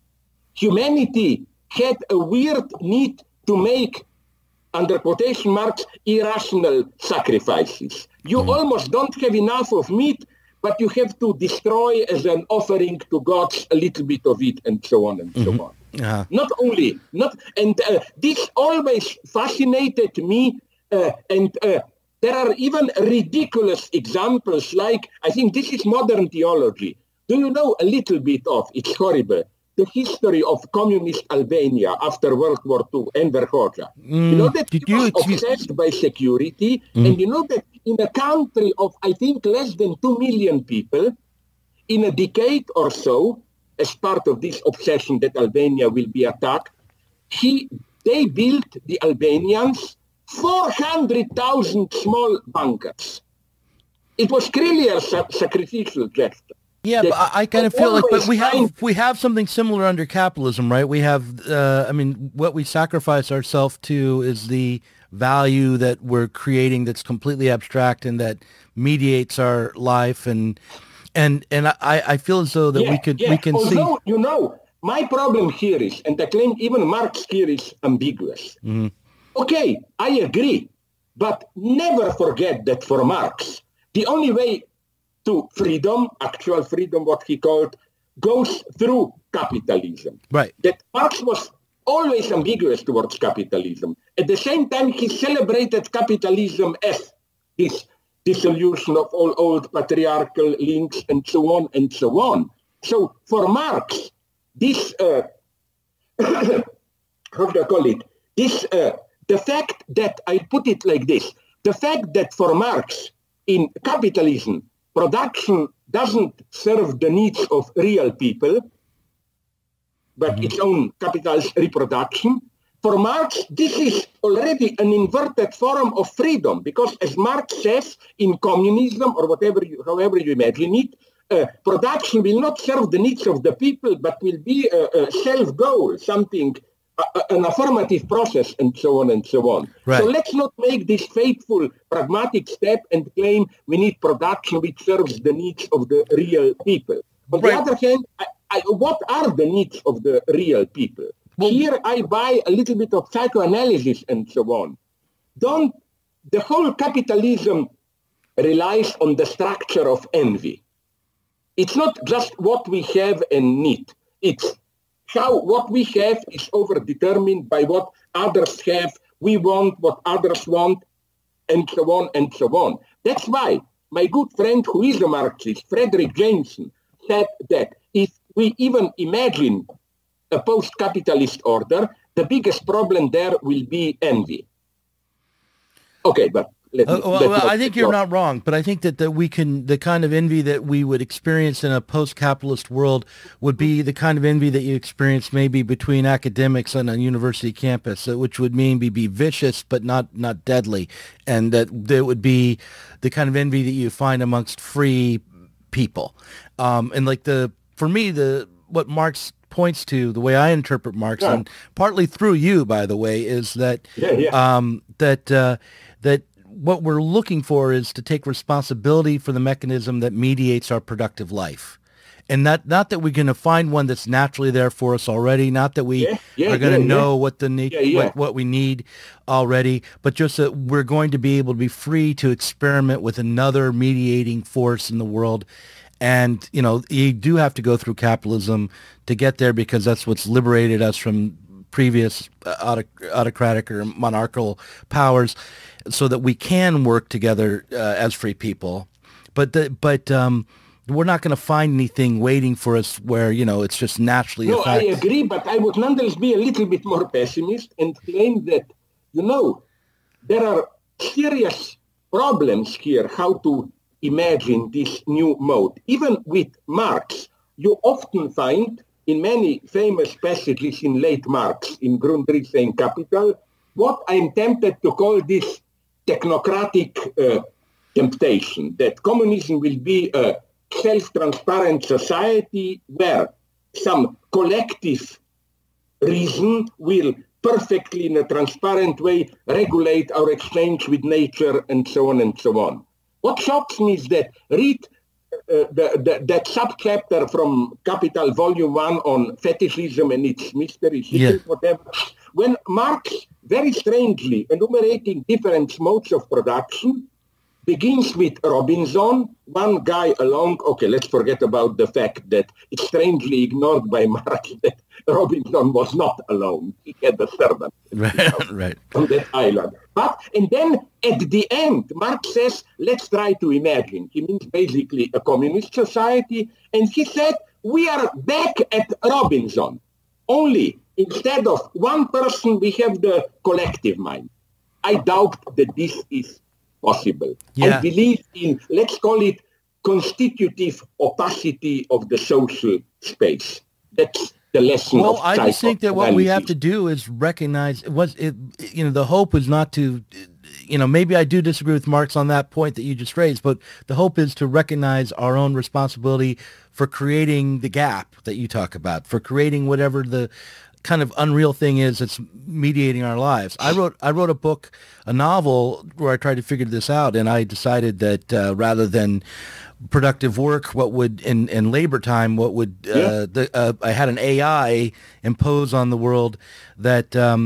humanity had a weird need to make, under quotation marks, irrational sacrifices. You Mm-hmm. almost don't have enough of meat, but you have to destroy as an offering to gods a little bit of it, and so on and Mm-hmm. so on. Uh-huh. Not only, not, and uh, this always fascinated me, uh, and uh, there are even ridiculous examples, like, I think this is modern theology. Do you know a little bit of, it's horrible, the history of communist Albania after World War Two, Enver Hoxha? Mm, you know that he did you was excuse- obsessed by security, Mm. and you know that in a country of, I think, less than two million people, in a decade or so, as part of this obsession that Albania will be attacked, he, they built, the Albanians, four hundred thousand small bunkers. It was clearly a sa- sacrificial gesture. Yeah, that but I, I kind of feel like, but always we have find- we have something similar under capitalism, right? We have, uh, I mean, what we sacrifice ourselves to is the value that we're creating that's completely abstract and that mediates our life, and and and I, I feel as though that Yeah, we could yeah. we can Although, see. you know, my problem here is, and I claim even Marx here is ambiguous. Mhm. Okay, I agree, but never forget that for Marx, the only way to freedom, actual freedom, what he called, goes through capitalism. Right. That Marx was always ambiguous towards capitalism. At the same time, he celebrated capitalism as this dissolution of all old patriarchal links and so on and so on. So for Marx, this, uh, how do I call it, this, uh, the fact that, I put it like this, the fact that for Marx, in capitalism, production doesn't serve the needs of real people, but its own capital's reproduction. For Marx, this is already an inverted form of freedom, because as Marx says, in communism, or whatever, you, however you imagine it, uh, production will not serve the needs of the people, but will be a, a self-goal, something, a, a, an affirmative process, and so on and so on. Right. So let's not make this fateful, pragmatic step and claim we need production which serves the needs of the real people. On Right. the other hand, I, I, what are the needs of the real people? Well, Here I buy a little bit of psychoanalysis and so on. Don't, the whole capitalism relies on the structure of envy. It's not just what we have and need. It's how what we have is overdetermined by what others have. We want what others want, and so on and so on. That's why my good friend who is a Marxist, Frederick Jameson, said that if we even imagine a post-capitalist order, the biggest problem there will be envy. Okay, but Let Uh, me- well, let well, me- I think you're not wrong, but I think that, that we can, the kind of envy that we would experience in a post-capitalist world would be the kind of envy that you experience maybe between academics on a university campus, uh, which would mean be, be vicious but not, not deadly, and that there would be the kind of envy that you find amongst free people. Um, and like the, for me, the what Marx points to, the way I interpret Marx, Yeah. and partly through you, by the way, is that Yeah, yeah. um, that uh, that what we're looking for is to take responsibility for the mechanism that mediates our productive life. And not, not that we're going to find one that's naturally there for us already, not that we Yeah, yeah, are going to yeah, know yeah. what the na- Yeah, yeah. What, what we need already, but just that we're going to be able to be free to experiment with another mediating force in the world. And, you know, you do have to go through capitalism to get there, because that's what's liberated us from previous uh, autoc- autocratic or monarchical powers, so that we can work together uh, as free people. But the, but um, we're not going to find anything waiting for us where, you know, it's just naturally No, a I fact. agree, but I would nonetheless be a little bit more pessimist and claim that, you know, there are serious problems here how to imagine this new mode. Even with Marx, you often find in many famous passages in late Marx, in Grundrisse and Capital, what I'm tempted to call this technocratic uh, temptation, that communism will be a self-transparent society where some collective reason will perfectly, in a transparent way, regulate our exchange with nature and so on and so on. What shocks me is that read uh, the, the, that subchapter from Capital Volume one on fetishism and its mystery, Yeah. whatever, when Marx, very strangely enumerating different modes of production, begins with Robinson, one guy along. Okay, let's forget about the fact that it's strangely ignored by Marx that Robinson was not alone. He had a servant Right, right. on that island. But, and then at the end, Marx says, let's try to imagine. He means basically a communist society. And he said, we are back at Robinson. Only instead of one person, we have the collective mind. I doubt that this is possible. Yeah. I believe in, let's call it, constitutive opacity of the social space. That's the lesson Well, of I just think that what we have to psychoanalysis. do is recognize what it, you know, the hope is not to, you know, maybe I do disagree with Marx on that point that you just raised, but the hope is to recognize our own responsibility for creating the gap that you talk about, for creating whatever the kind of unreal thing is that's mediating our lives. I wrote I wrote a book, a novel, where I tried to figure this out, and I decided that uh, rather than productive work, what would in, in labor time, what would uh, Yeah. the uh, I had an A I impose on the world that um,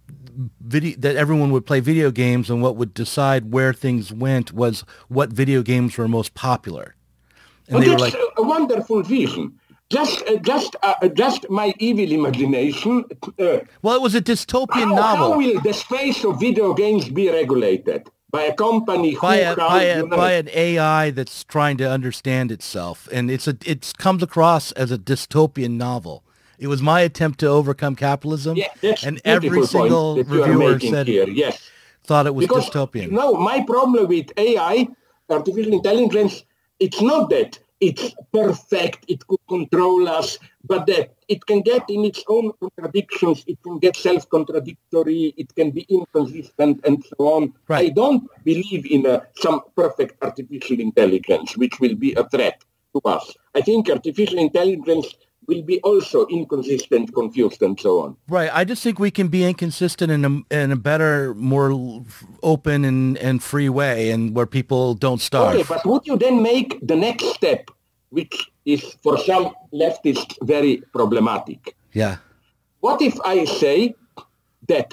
video that everyone would play video games, and what would decide where things went was what video games were most popular. And But they were that's like, a wonderful vision. Just, uh, just, uh, just my evil imagination. Uh, well, it was a dystopian how, novel. how will the space of video games be regulated? By a company who by a, how, by, a, you know, by an A I that's trying to understand itself, and it's a it comes across as a dystopian novel. It was my attempt to overcome capitalism, Yeah, that's and a beautiful every single point that you are reviewer making said here. Yes. thought it was Because, dystopian. no, my problem with A I, artificial intelligence, it's not that it's perfect, it could control us, but that it can get in its own contradictions, it can get self-contradictory, it can be inconsistent, and so on. Right. I don't believe in uh, some perfect artificial intelligence, which will be a threat to us. I think artificial intelligence will be also inconsistent, confused, and so on. Right. I just think we can be inconsistent in a, in a better, more open and, and free way, and where people don't starve. Okay, but would you then make the next step, which is for some leftists very problematic? Yeah. What if I say that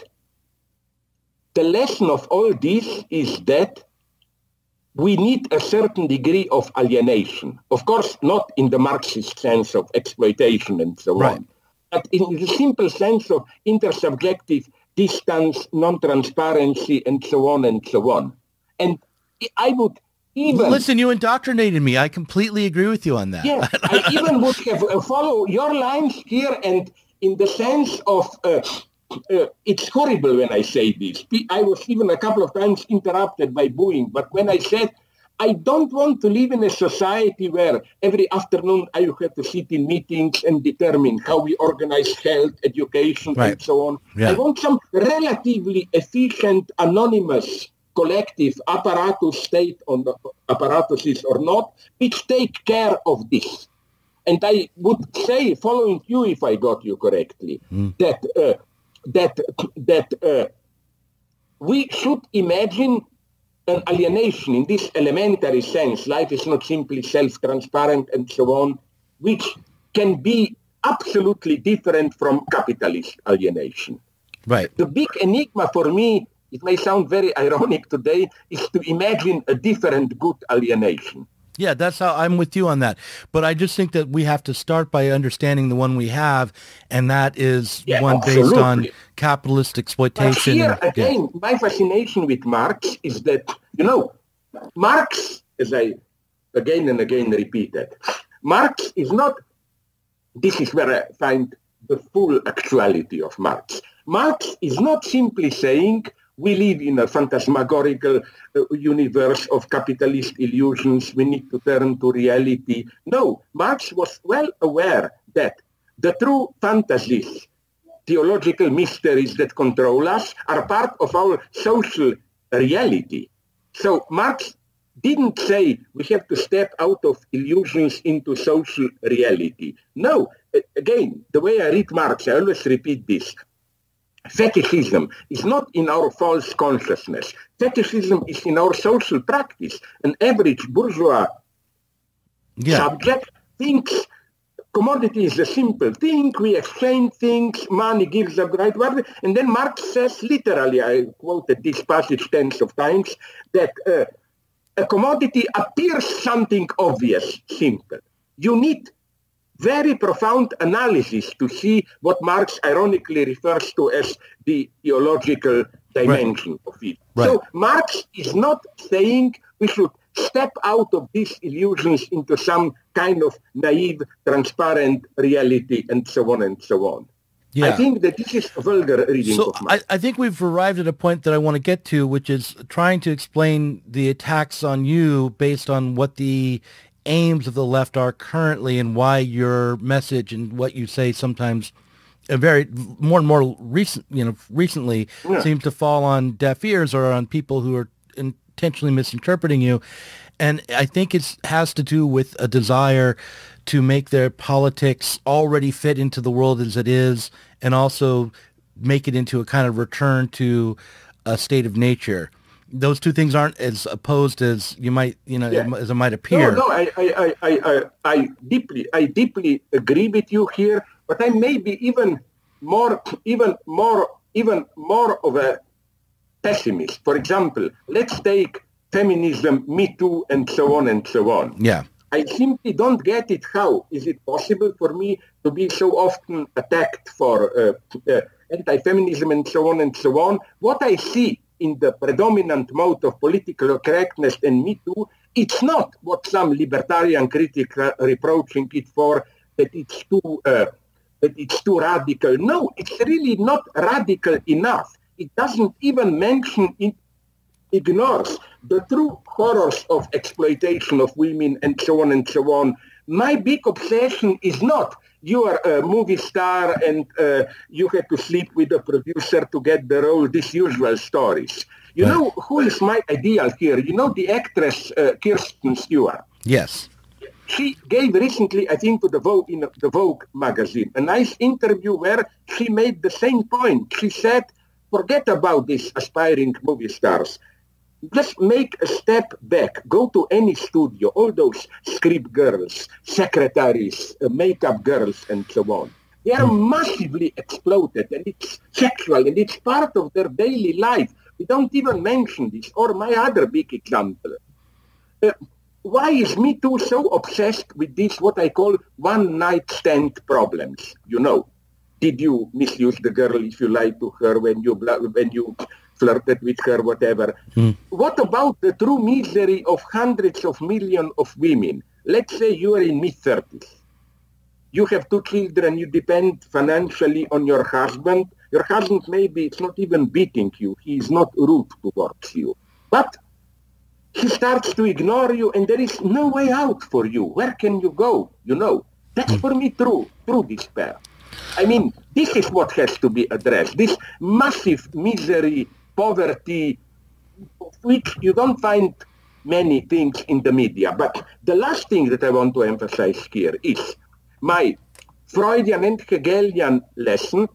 the lesson of all this is that we need a certain degree of alienation? Of course, not in the Marxist sense of exploitation and so Right. on, but in the simple sense of intersubjective distance, non-transparency, and so on and so on. And I would even... Listen, you indoctrinated me. I completely agree with you on that. Yeah, I even would have uh, follow your lines here, and in the sense of uh, uh, it's horrible when I say this. I was even a couple of times interrupted by booing, but when I said, I don't want to live in a society where every afternoon I have to sit in meetings and determine how we organize health, education, right. and so on. Yeah. I want some relatively efficient, anonymous, collective apparatus, state on the apparatuses or not, which take care of this. And I would say, following you, if I got you correctly, mm. that uh, that that uh, we should imagine an alienation in this elementary sense. Life is not simply self-transparent and so on, which can be absolutely different from capitalist alienation. Right. The big enigma for me, it may sound very ironic today, is to imagine a different good alienation. Yeah, that's how I'm with you on that. But I just think that we have to start by understanding the one we have, and that is yeah, one absolutely. based on capitalist exploitation. But here, and, again, yeah. my fascination with Marx is that, you know, Marx, as I again and again repeated, Marx is not, this is where I find the full actuality of Marx. Marx is not simply saying, we live in a phantasmagorical uh, universe of capitalist illusions. We need to turn to reality. No, Marx was well aware that the true fantasies, theological mysteries that control us are part of our social reality. So Marx didn't say we have to step out of illusions into social reality. No, again, the way I read Marx, I always repeat this. Fetishism is not in our false consciousness. Fetishism is in our social practice. An average bourgeois yeah. subject thinks commodity is a simple thing. We exchange things, money gives up right value. And then Marx says, literally, I quoted this passage tens of times, that uh, a commodity appears something obvious, simple. You need very profound analysis to see what Marx ironically refers to as the theological dimension right. of it. Right. So Marx is not saying we should step out of these illusions into some kind of naive, transparent reality and so on and so on. Yeah. I think that this is a vulgar reading so of Marx. I, I think we've arrived at a point that I want to get to, which is trying to explain the attacks on you based on what the aims of the left are currently and why your message and what you say sometimes a very more and more recent, you know, recently yeah. seems to fall on deaf ears or on people who are intentionally misinterpreting you. And I think it has to do with a desire to make their politics already fit into the world as it is and also make it into a kind of return to a state of nature. Those two things aren't as opposed as you might, you know, yeah. as it might appear. No, no, I, I, I, I, I deeply, I deeply agree with you here. But I may be even more, even more, even more of a pessimist. For example, let's take feminism, Me Too, and so on and so on. Yeah. I simply don't get it. How is it possible for me to be so often attacked for uh, uh, anti-feminism and so on and so on? What I see in the predominant mode of political correctness and Me Too, it's not what some libertarian critics are reproaching it for, that it's too uh, that it's too radical. No, it's really not radical enough. It doesn't even mention, it ignores the true horrors of exploitation of women and so on and so on. My big obsession is not you are a movie star and uh, you had to sleep with a producer to get the role, these usual stories. You right. know who is my ideal here? You know the actress uh, Kirsten Stewart? Yes. She gave recently, I think, to the Vogue, in the Vogue magazine, a nice interview where she made the same point. She said, forget about these aspiring movie stars. Just make a step back. Go to any studio, all those script girls, secretaries, uh, makeup girls, and so on. They are massively exploited, and it's sexual, and it's part of their daily life. We don't even mention this. Or my other big example. Uh, why is Me Too so obsessed with this, what I call one-night stand problems? You know, did you misuse the girl if you lied to her when you when you... flirted with her, whatever. Mm. What about the true misery of hundreds of millions of women? Let's say you are in mid-thirties. You have two children, you depend financially on your husband, Your husband maybe it's not even beating you. He is not rude towards you. But he starts to ignore you and there is no way out for you. Where can you go? You know, that's for me true, true despair. I mean, this is what has to be addressed. This massive misery, poverty, which you don't find many things in the media. But the last thing that I want to emphasize here is my Freudian and Hegelian lesson.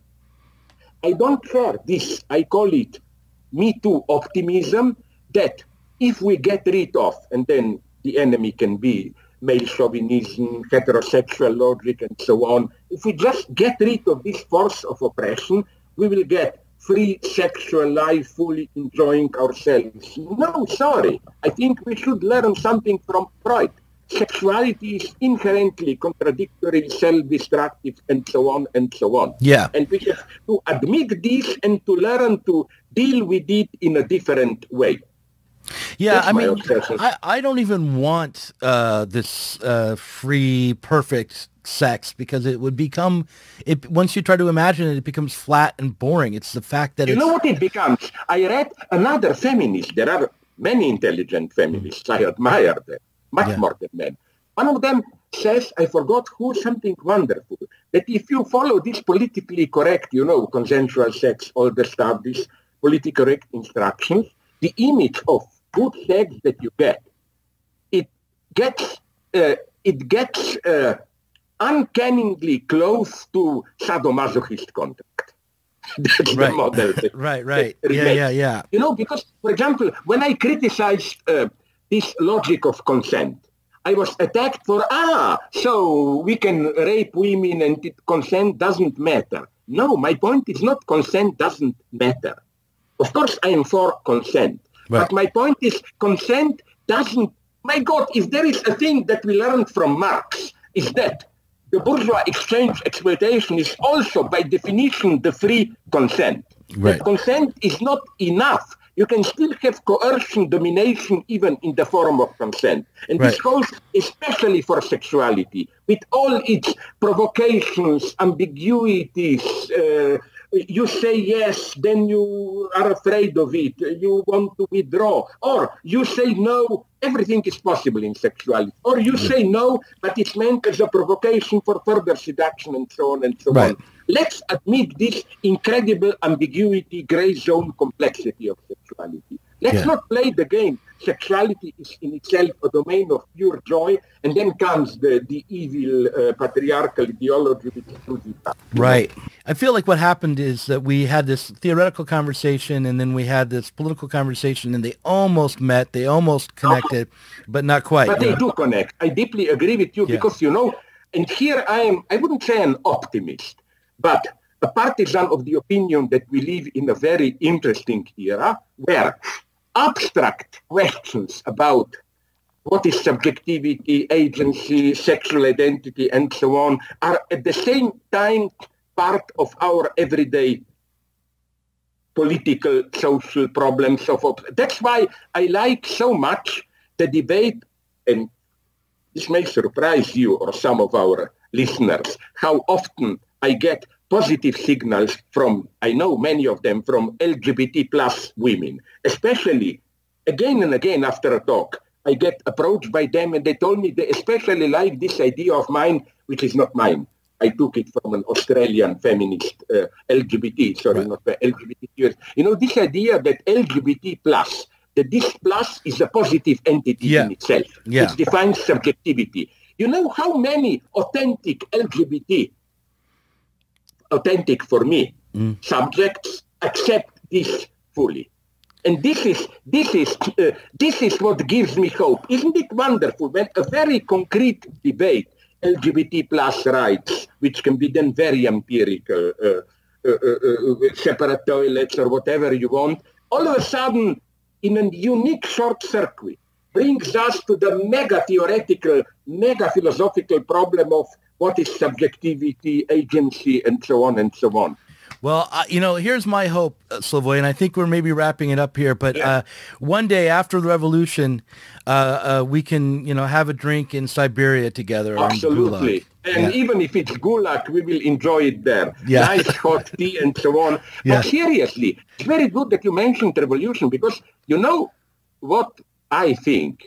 I don't share this, I call it Me Too optimism, that if we get rid of, and then the enemy can be male chauvinism, heterosexual logic, and so on, if we just get rid of this force of oppression, we will get free sexual life, fully enjoying ourselves. No, sorry. I think we should learn something from Freud. Sexuality is inherently contradictory, self-destructive, and so on and so on. Yeah. And we have to admit this and to learn to deal with it in a different way. Yeah, That's I my mean, obsession. I, I don't even want uh, this uh, free, perfect sex because it would become, it once you try to imagine it, it becomes flat and boring. It's the fact that You it's... know what it becomes? I read another feminist. There are many intelligent feminists. I admire them, much Yeah. more than men. One of them says, I forgot who, something wonderful, that if you follow this politically correct, you know, consensual sex, all the stuff, these politically correct instructions, the image of good sex that you get, it gets, uh, it gets uh, uncannily close to sadomasochist contact. That's Right. the model. that- Right, right. that Yeah, remains. yeah, yeah. You know, because, for example, when I criticized uh, this logic of consent, I was attacked for, ah, so we can rape women and it, consent doesn't matter. No, my point is not consent doesn't matter. Of course, I am for consent. Right. But my point is consent doesn't, my God, if there is a thing that we learned from Marx, is that the bourgeois exchange exploitation is also, by definition, the free consent. Right. That consent is not enough. You can still have coercion, domination, even in the form of consent. And this Right. goes especially for sexuality, with all its provocations, ambiguities. Uh, you say yes, then you are afraid of it. You want to withdraw. Or you say no, everything is possible in sexuality. Or you say no, but it's meant as a provocation for further seduction and so on and so Right. on. Let's admit this incredible ambiguity, gray zone complexity of sexuality. Let's Yeah. not play the game. Sexuality is in itself a domain of pure joy, and then comes the, the evil uh, patriarchal ideology which is that. Right. I feel like what happened is that we had this theoretical conversation and then we had this political conversation and they almost met, they almost connected, but not quite. But you they know? do connect. I deeply agree with you Yeah. because, you know, and here I am, I wouldn't say an optimist, but a partisan of the opinion that we live in a very interesting era where abstract questions about what is subjectivity, agency, sexual identity, and so on are at the same time part of our everyday political, social problems. Of That's why I like so much the debate, and this may surprise you or some of our listeners, how often I get positive signals from, I know many of them, from L G B T plus women, especially again and again after a talk. I get approached by them and they told me they especially like this idea of mine, which is not mine. I took it from an Australian feminist uh, L G B T, sorry, Right. not L G B T. You know, this idea that L G B T plus, that this plus is a positive entity Yeah. in itself. Yeah. It defines subjectivity. You know how many authentic L G B T, authentic for me, Mm. subjects accept this fully. And this is this is uh, this is what gives me hope. Isn't it wonderful when a very concrete debate, L G B T plus rights, which can be then very empirical, uh, uh, uh, uh, separate toilets or whatever you want, all of a sudden, in a unique short circuit, brings us to the mega theoretical, mega philosophical problem of what is subjectivity, agency, and so on and so on. Well, uh, you know, here's my hope, uh, Slavoj, and I think we're maybe wrapping it up here. But Yeah. uh, one day after the revolution, uh, uh, we can, you know, have a drink in Siberia together. or in Absolutely. Gulag. And Yeah. even if it's Gulag, we will enjoy it there. Yeah. Nice hot tea and so on. Yeah. But seriously, it's very good that you mentioned revolution, because you know what I think?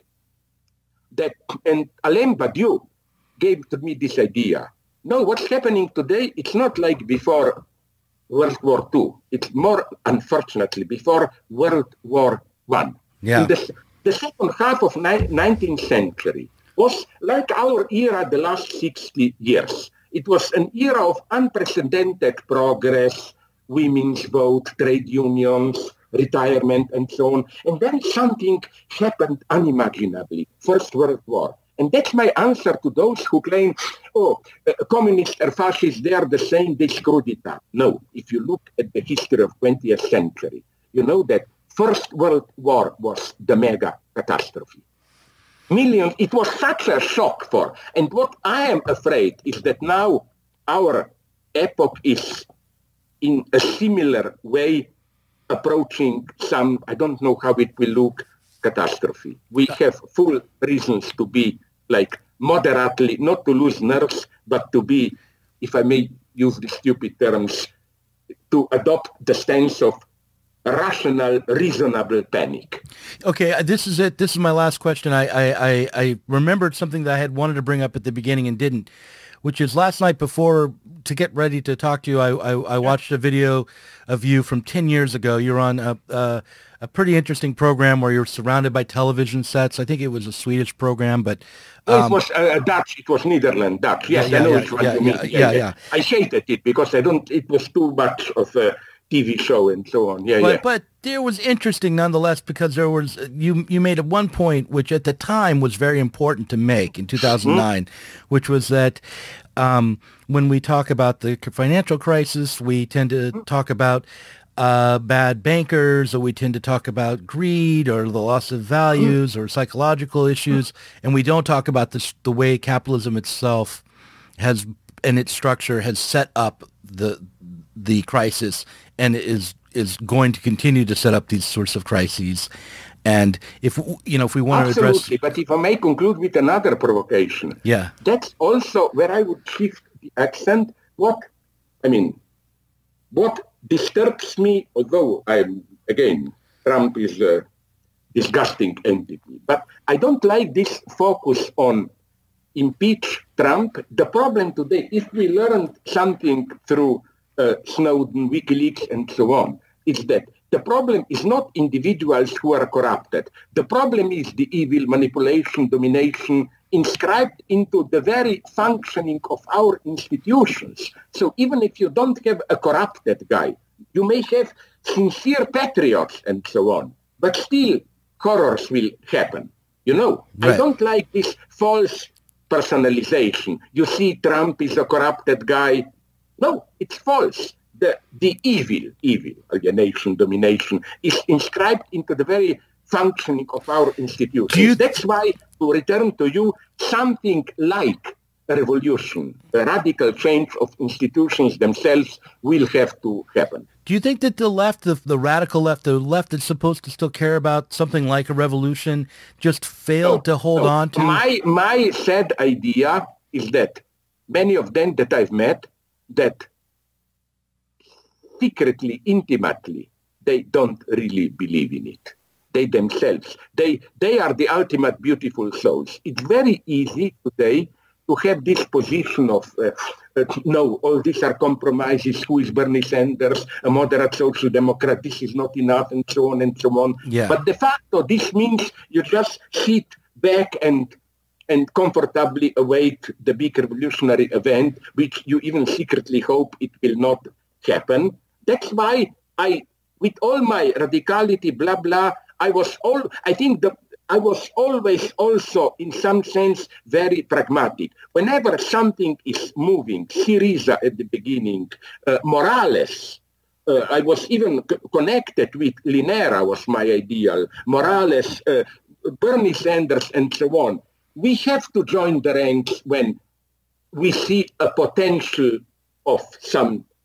That, and Alain Badiou gave to me this idea. No, what's happening today, it's not like before World War Two. It's more, unfortunately, before World War One. Yeah. In the, the second half of ni- nineteenth century was like our era the last sixty years. It was an era of unprecedented progress, women's vote, trade unions, retirement, and so on. And then something happened unimaginably. First World War. And that's my answer to those who claim, oh, uh, communists or fascists, they are the same, they screwed it up. No, if you look at the history of twentieth century, you know that First World War was the mega catastrophe. Millions, it was such a shock for. And what I am afraid is that now our epoch is in a similar way approaching some, I don't know how it will look, catastrophe. We have full reasons to be like moderately, not to lose nerves, but to be, if I may use the stupid terms, to adopt the stance of rational, reasonable panic. Okay, uh, this is it. This is my last question. I, I, I, I remembered something that I had wanted to bring up at the beginning and didn't, which is last night before, to get ready to talk to you, I, I, I watched a video of you from ten years ago. You're on a, a, a pretty interesting program where you're surrounded by television sets. I think it was a Swedish program, but... Um, it was uh, Dutch, it was Netherlands, Dutch. Yes, yeah, I know yeah, which one yeah, you mean. yeah, yeah, yeah. I hated it because I don't, it was too much of a T V show and so on. Yeah, but, yeah. But there was interesting nonetheless, because there was, you you made at one point, which at the time was very important to make in two thousand nine, mm-hmm. which was that um, when we talk about the financial crisis, we tend to mm-hmm. talk about uh, bad bankers, or we tend to talk about greed or the loss of values mm-hmm. or psychological issues, mm-hmm. and we don't talk about the, the way capitalism itself has, and its structure has set up the the crisis, and is is going to continue to set up these sorts of crises. And if you know, if we want Absolutely, to address, but if I may conclude with another provocation, yeah, that's also where I would shift the accent. What I mean, what disturbs me, although I'm again, Trump is a disgusting entity, but I don't like this focus on impeach Trump. The problem today, if we learned something through Uh, Snowden, WikiLeaks, and so on, is that the problem is not individuals who are corrupted. The problem is the evil manipulation, domination inscribed into the very functioning of our institutions. So even if you don't have a corrupted guy, you may have sincere patriots and so on, but still horrors will happen. You know, right. I don't like this false personalization. You see Trump is a corrupted guy. No, it's false. The the evil, evil, alienation, domination, is inscribed into the very functioning of our institutions. Th- That's why, to return to you, something like a revolution, a radical change of institutions themselves will have to happen. Do you think that the left, the, the radical left, the left that's supposed to still care about something like a revolution, just failed no, to hold no. on to? My, my sad idea is that many of them that I've met, that secretly, intimately, they don't really believe in it. They themselves, they they are the ultimate beautiful souls. It's very easy today to have this position of, uh, uh, no, all these are compromises, who is Bernie Sanders, a moderate social democrat, this is not enough, and so on and so on. Yeah. But de facto, this means you just sit back and and comfortably await the big revolutionary event, which you even secretly hope it will not happen. That's why I, with all my radicality, blah, blah, I was all, I think the, I was always also, in some sense, very pragmatic. Whenever something is moving, Syriza at the beginning, uh, Morales, uh, I was even c- connected with Linera was my ideal, Morales, uh, Bernie Sanders, and so on. We have to join the ranks when we see a potential of some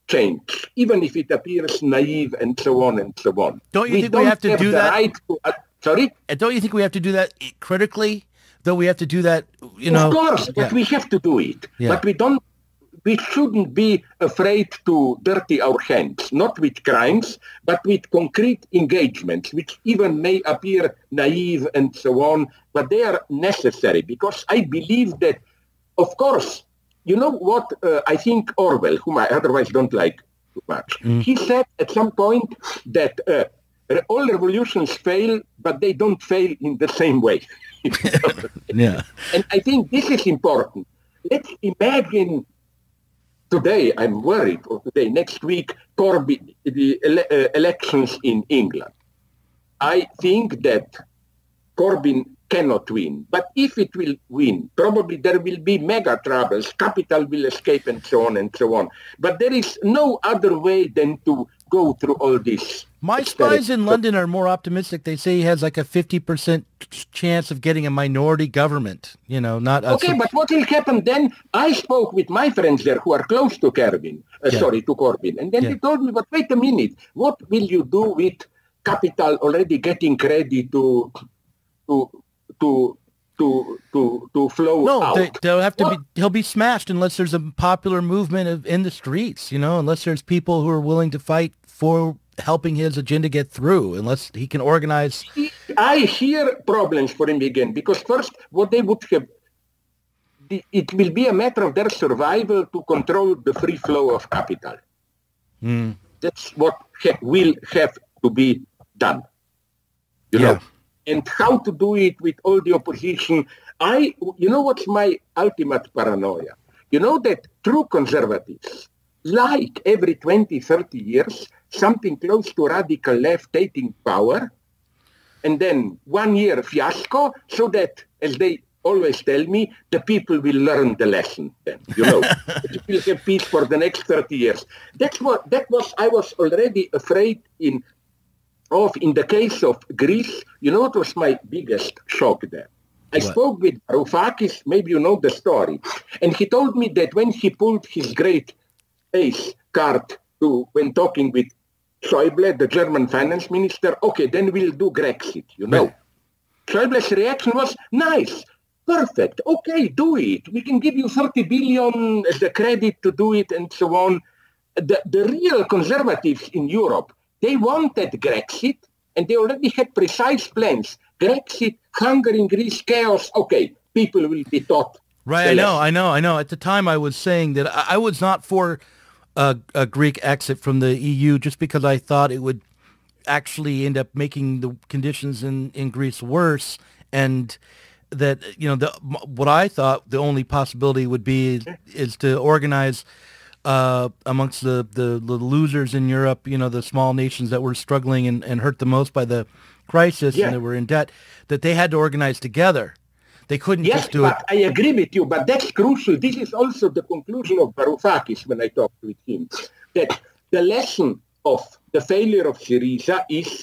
change, even if it appears naive and so on and so on. Don't you we think don't we have to have do the that? Right to, uh, sorry? And don't you think we have to do that critically? Though we have to do that, you know. Of course, but yeah. we have to do it. Yeah. But we don't. We shouldn't be afraid to dirty our hands, not with crimes, but with concrete engagements, which even may appear naive and so on, but they are necessary because I believe that, of course, you know what, uh, I think Orwell, whom I otherwise don't like too much, mm. he said at some point that uh, all revolutions fail, but they don't fail in the same way. Yeah. And I think this is important. Let's imagine today, I'm worried, or today, next week, Corbyn, the ele- uh, elections in England. I think that Corbyn cannot win. But if it will win, probably there will be mega troubles, capital will escape and so on and so on. But there is no other way than to go through all this. My spies in London are more optimistic. They say he has like a fifty percent chance of getting a minority government, you know, not... A okay, but what will happen then? I spoke with my friends there who are close to Corbyn, uh, yeah. sorry, to Corbyn. And then yeah. they told me, but wait a minute, what will you do with capital already getting ready to to to to to, to flow no, out? They, they'll have to what? be, he'll be smashed unless there's a popular movement of, in the streets, you know, unless there's people who are willing to fight for helping his agenda get through, unless he can organize. I hear problems for him again, because first, what they would have, it will be a matter of their survival to control the free flow of capital. Mm. That's what ha- will have to be done. You yeah. know, and how to do it with all the opposition. I, you know what's my ultimate paranoia? You know that true conservatives, like every twenty, thirty years, something close to radical left taking power, and then one year fiasco, so that, as they always tell me, the people will learn the lesson then, you know. It will have peace for the next thirty years. That's what, that was, I was already afraid in, of in the case of Greece. You know what was my biggest shock there? I what? spoke with Varoufakis, maybe you know the story, and he told me that when he pulled his great ace card to, when talking with Schäuble, the German finance minister, okay, then we'll do Grexit, you know. Right. Schäuble's reaction was, nice, perfect, okay, do it. We can give you thirty billion as the credit to do it and so on. The, the real conservatives in Europe, they wanted Grexit, and they already had precise plans. Grexit, Hungary, in Greece, chaos, okay, people will be taught. Right, I know, I know, I know. At the time I was saying that I, I was not for a, a Greek exit from the E U just because I thought it would actually end up making the conditions in, in Greece worse, and that, you know, the what I thought the only possibility would be is, is to organize uh, amongst the, the, the losers in Europe, you know, the small nations that were struggling and, and hurt the most by the crisis yeah. and that were in debt, that they had to organize together. They couldn't yes, just do but it. I agree with you, but that's crucial. This is also the conclusion of Varoufakis when I talked with him, that the lesson of the failure of Syriza is,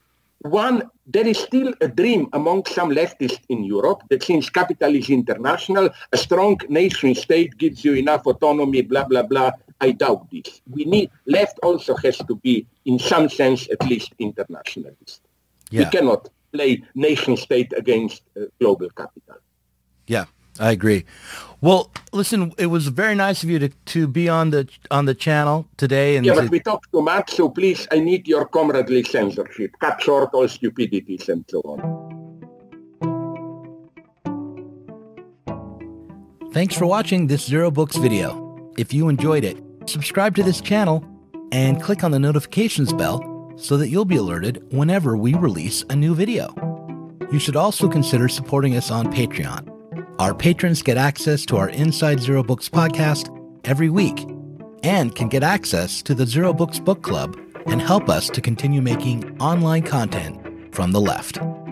one, there is still a dream among some leftists in Europe that since capital is international, a strong nation state gives you enough autonomy, blah, blah, blah. I doubt this. We need, left also has to be, in some sense, at least internationalist. Yeah. We cannot play nation state against uh, global capital. Yeah, I agree. Well, listen, it was very nice of you to, to be on the on the channel today. And yeah, to... but we talked too much, so please, I need your comradely censorship. Cut short all stupidities and so on. Thanks for watching this Zero Books video. If you enjoyed it, subscribe to this channel and click on the notifications bell so that you'll be alerted whenever we release a new video. You should also consider supporting us on Patreon. Our patrons get access to our Inside Zero Books podcast every week and can get access to the Zero Books Book Club and help us to continue making online content from the left.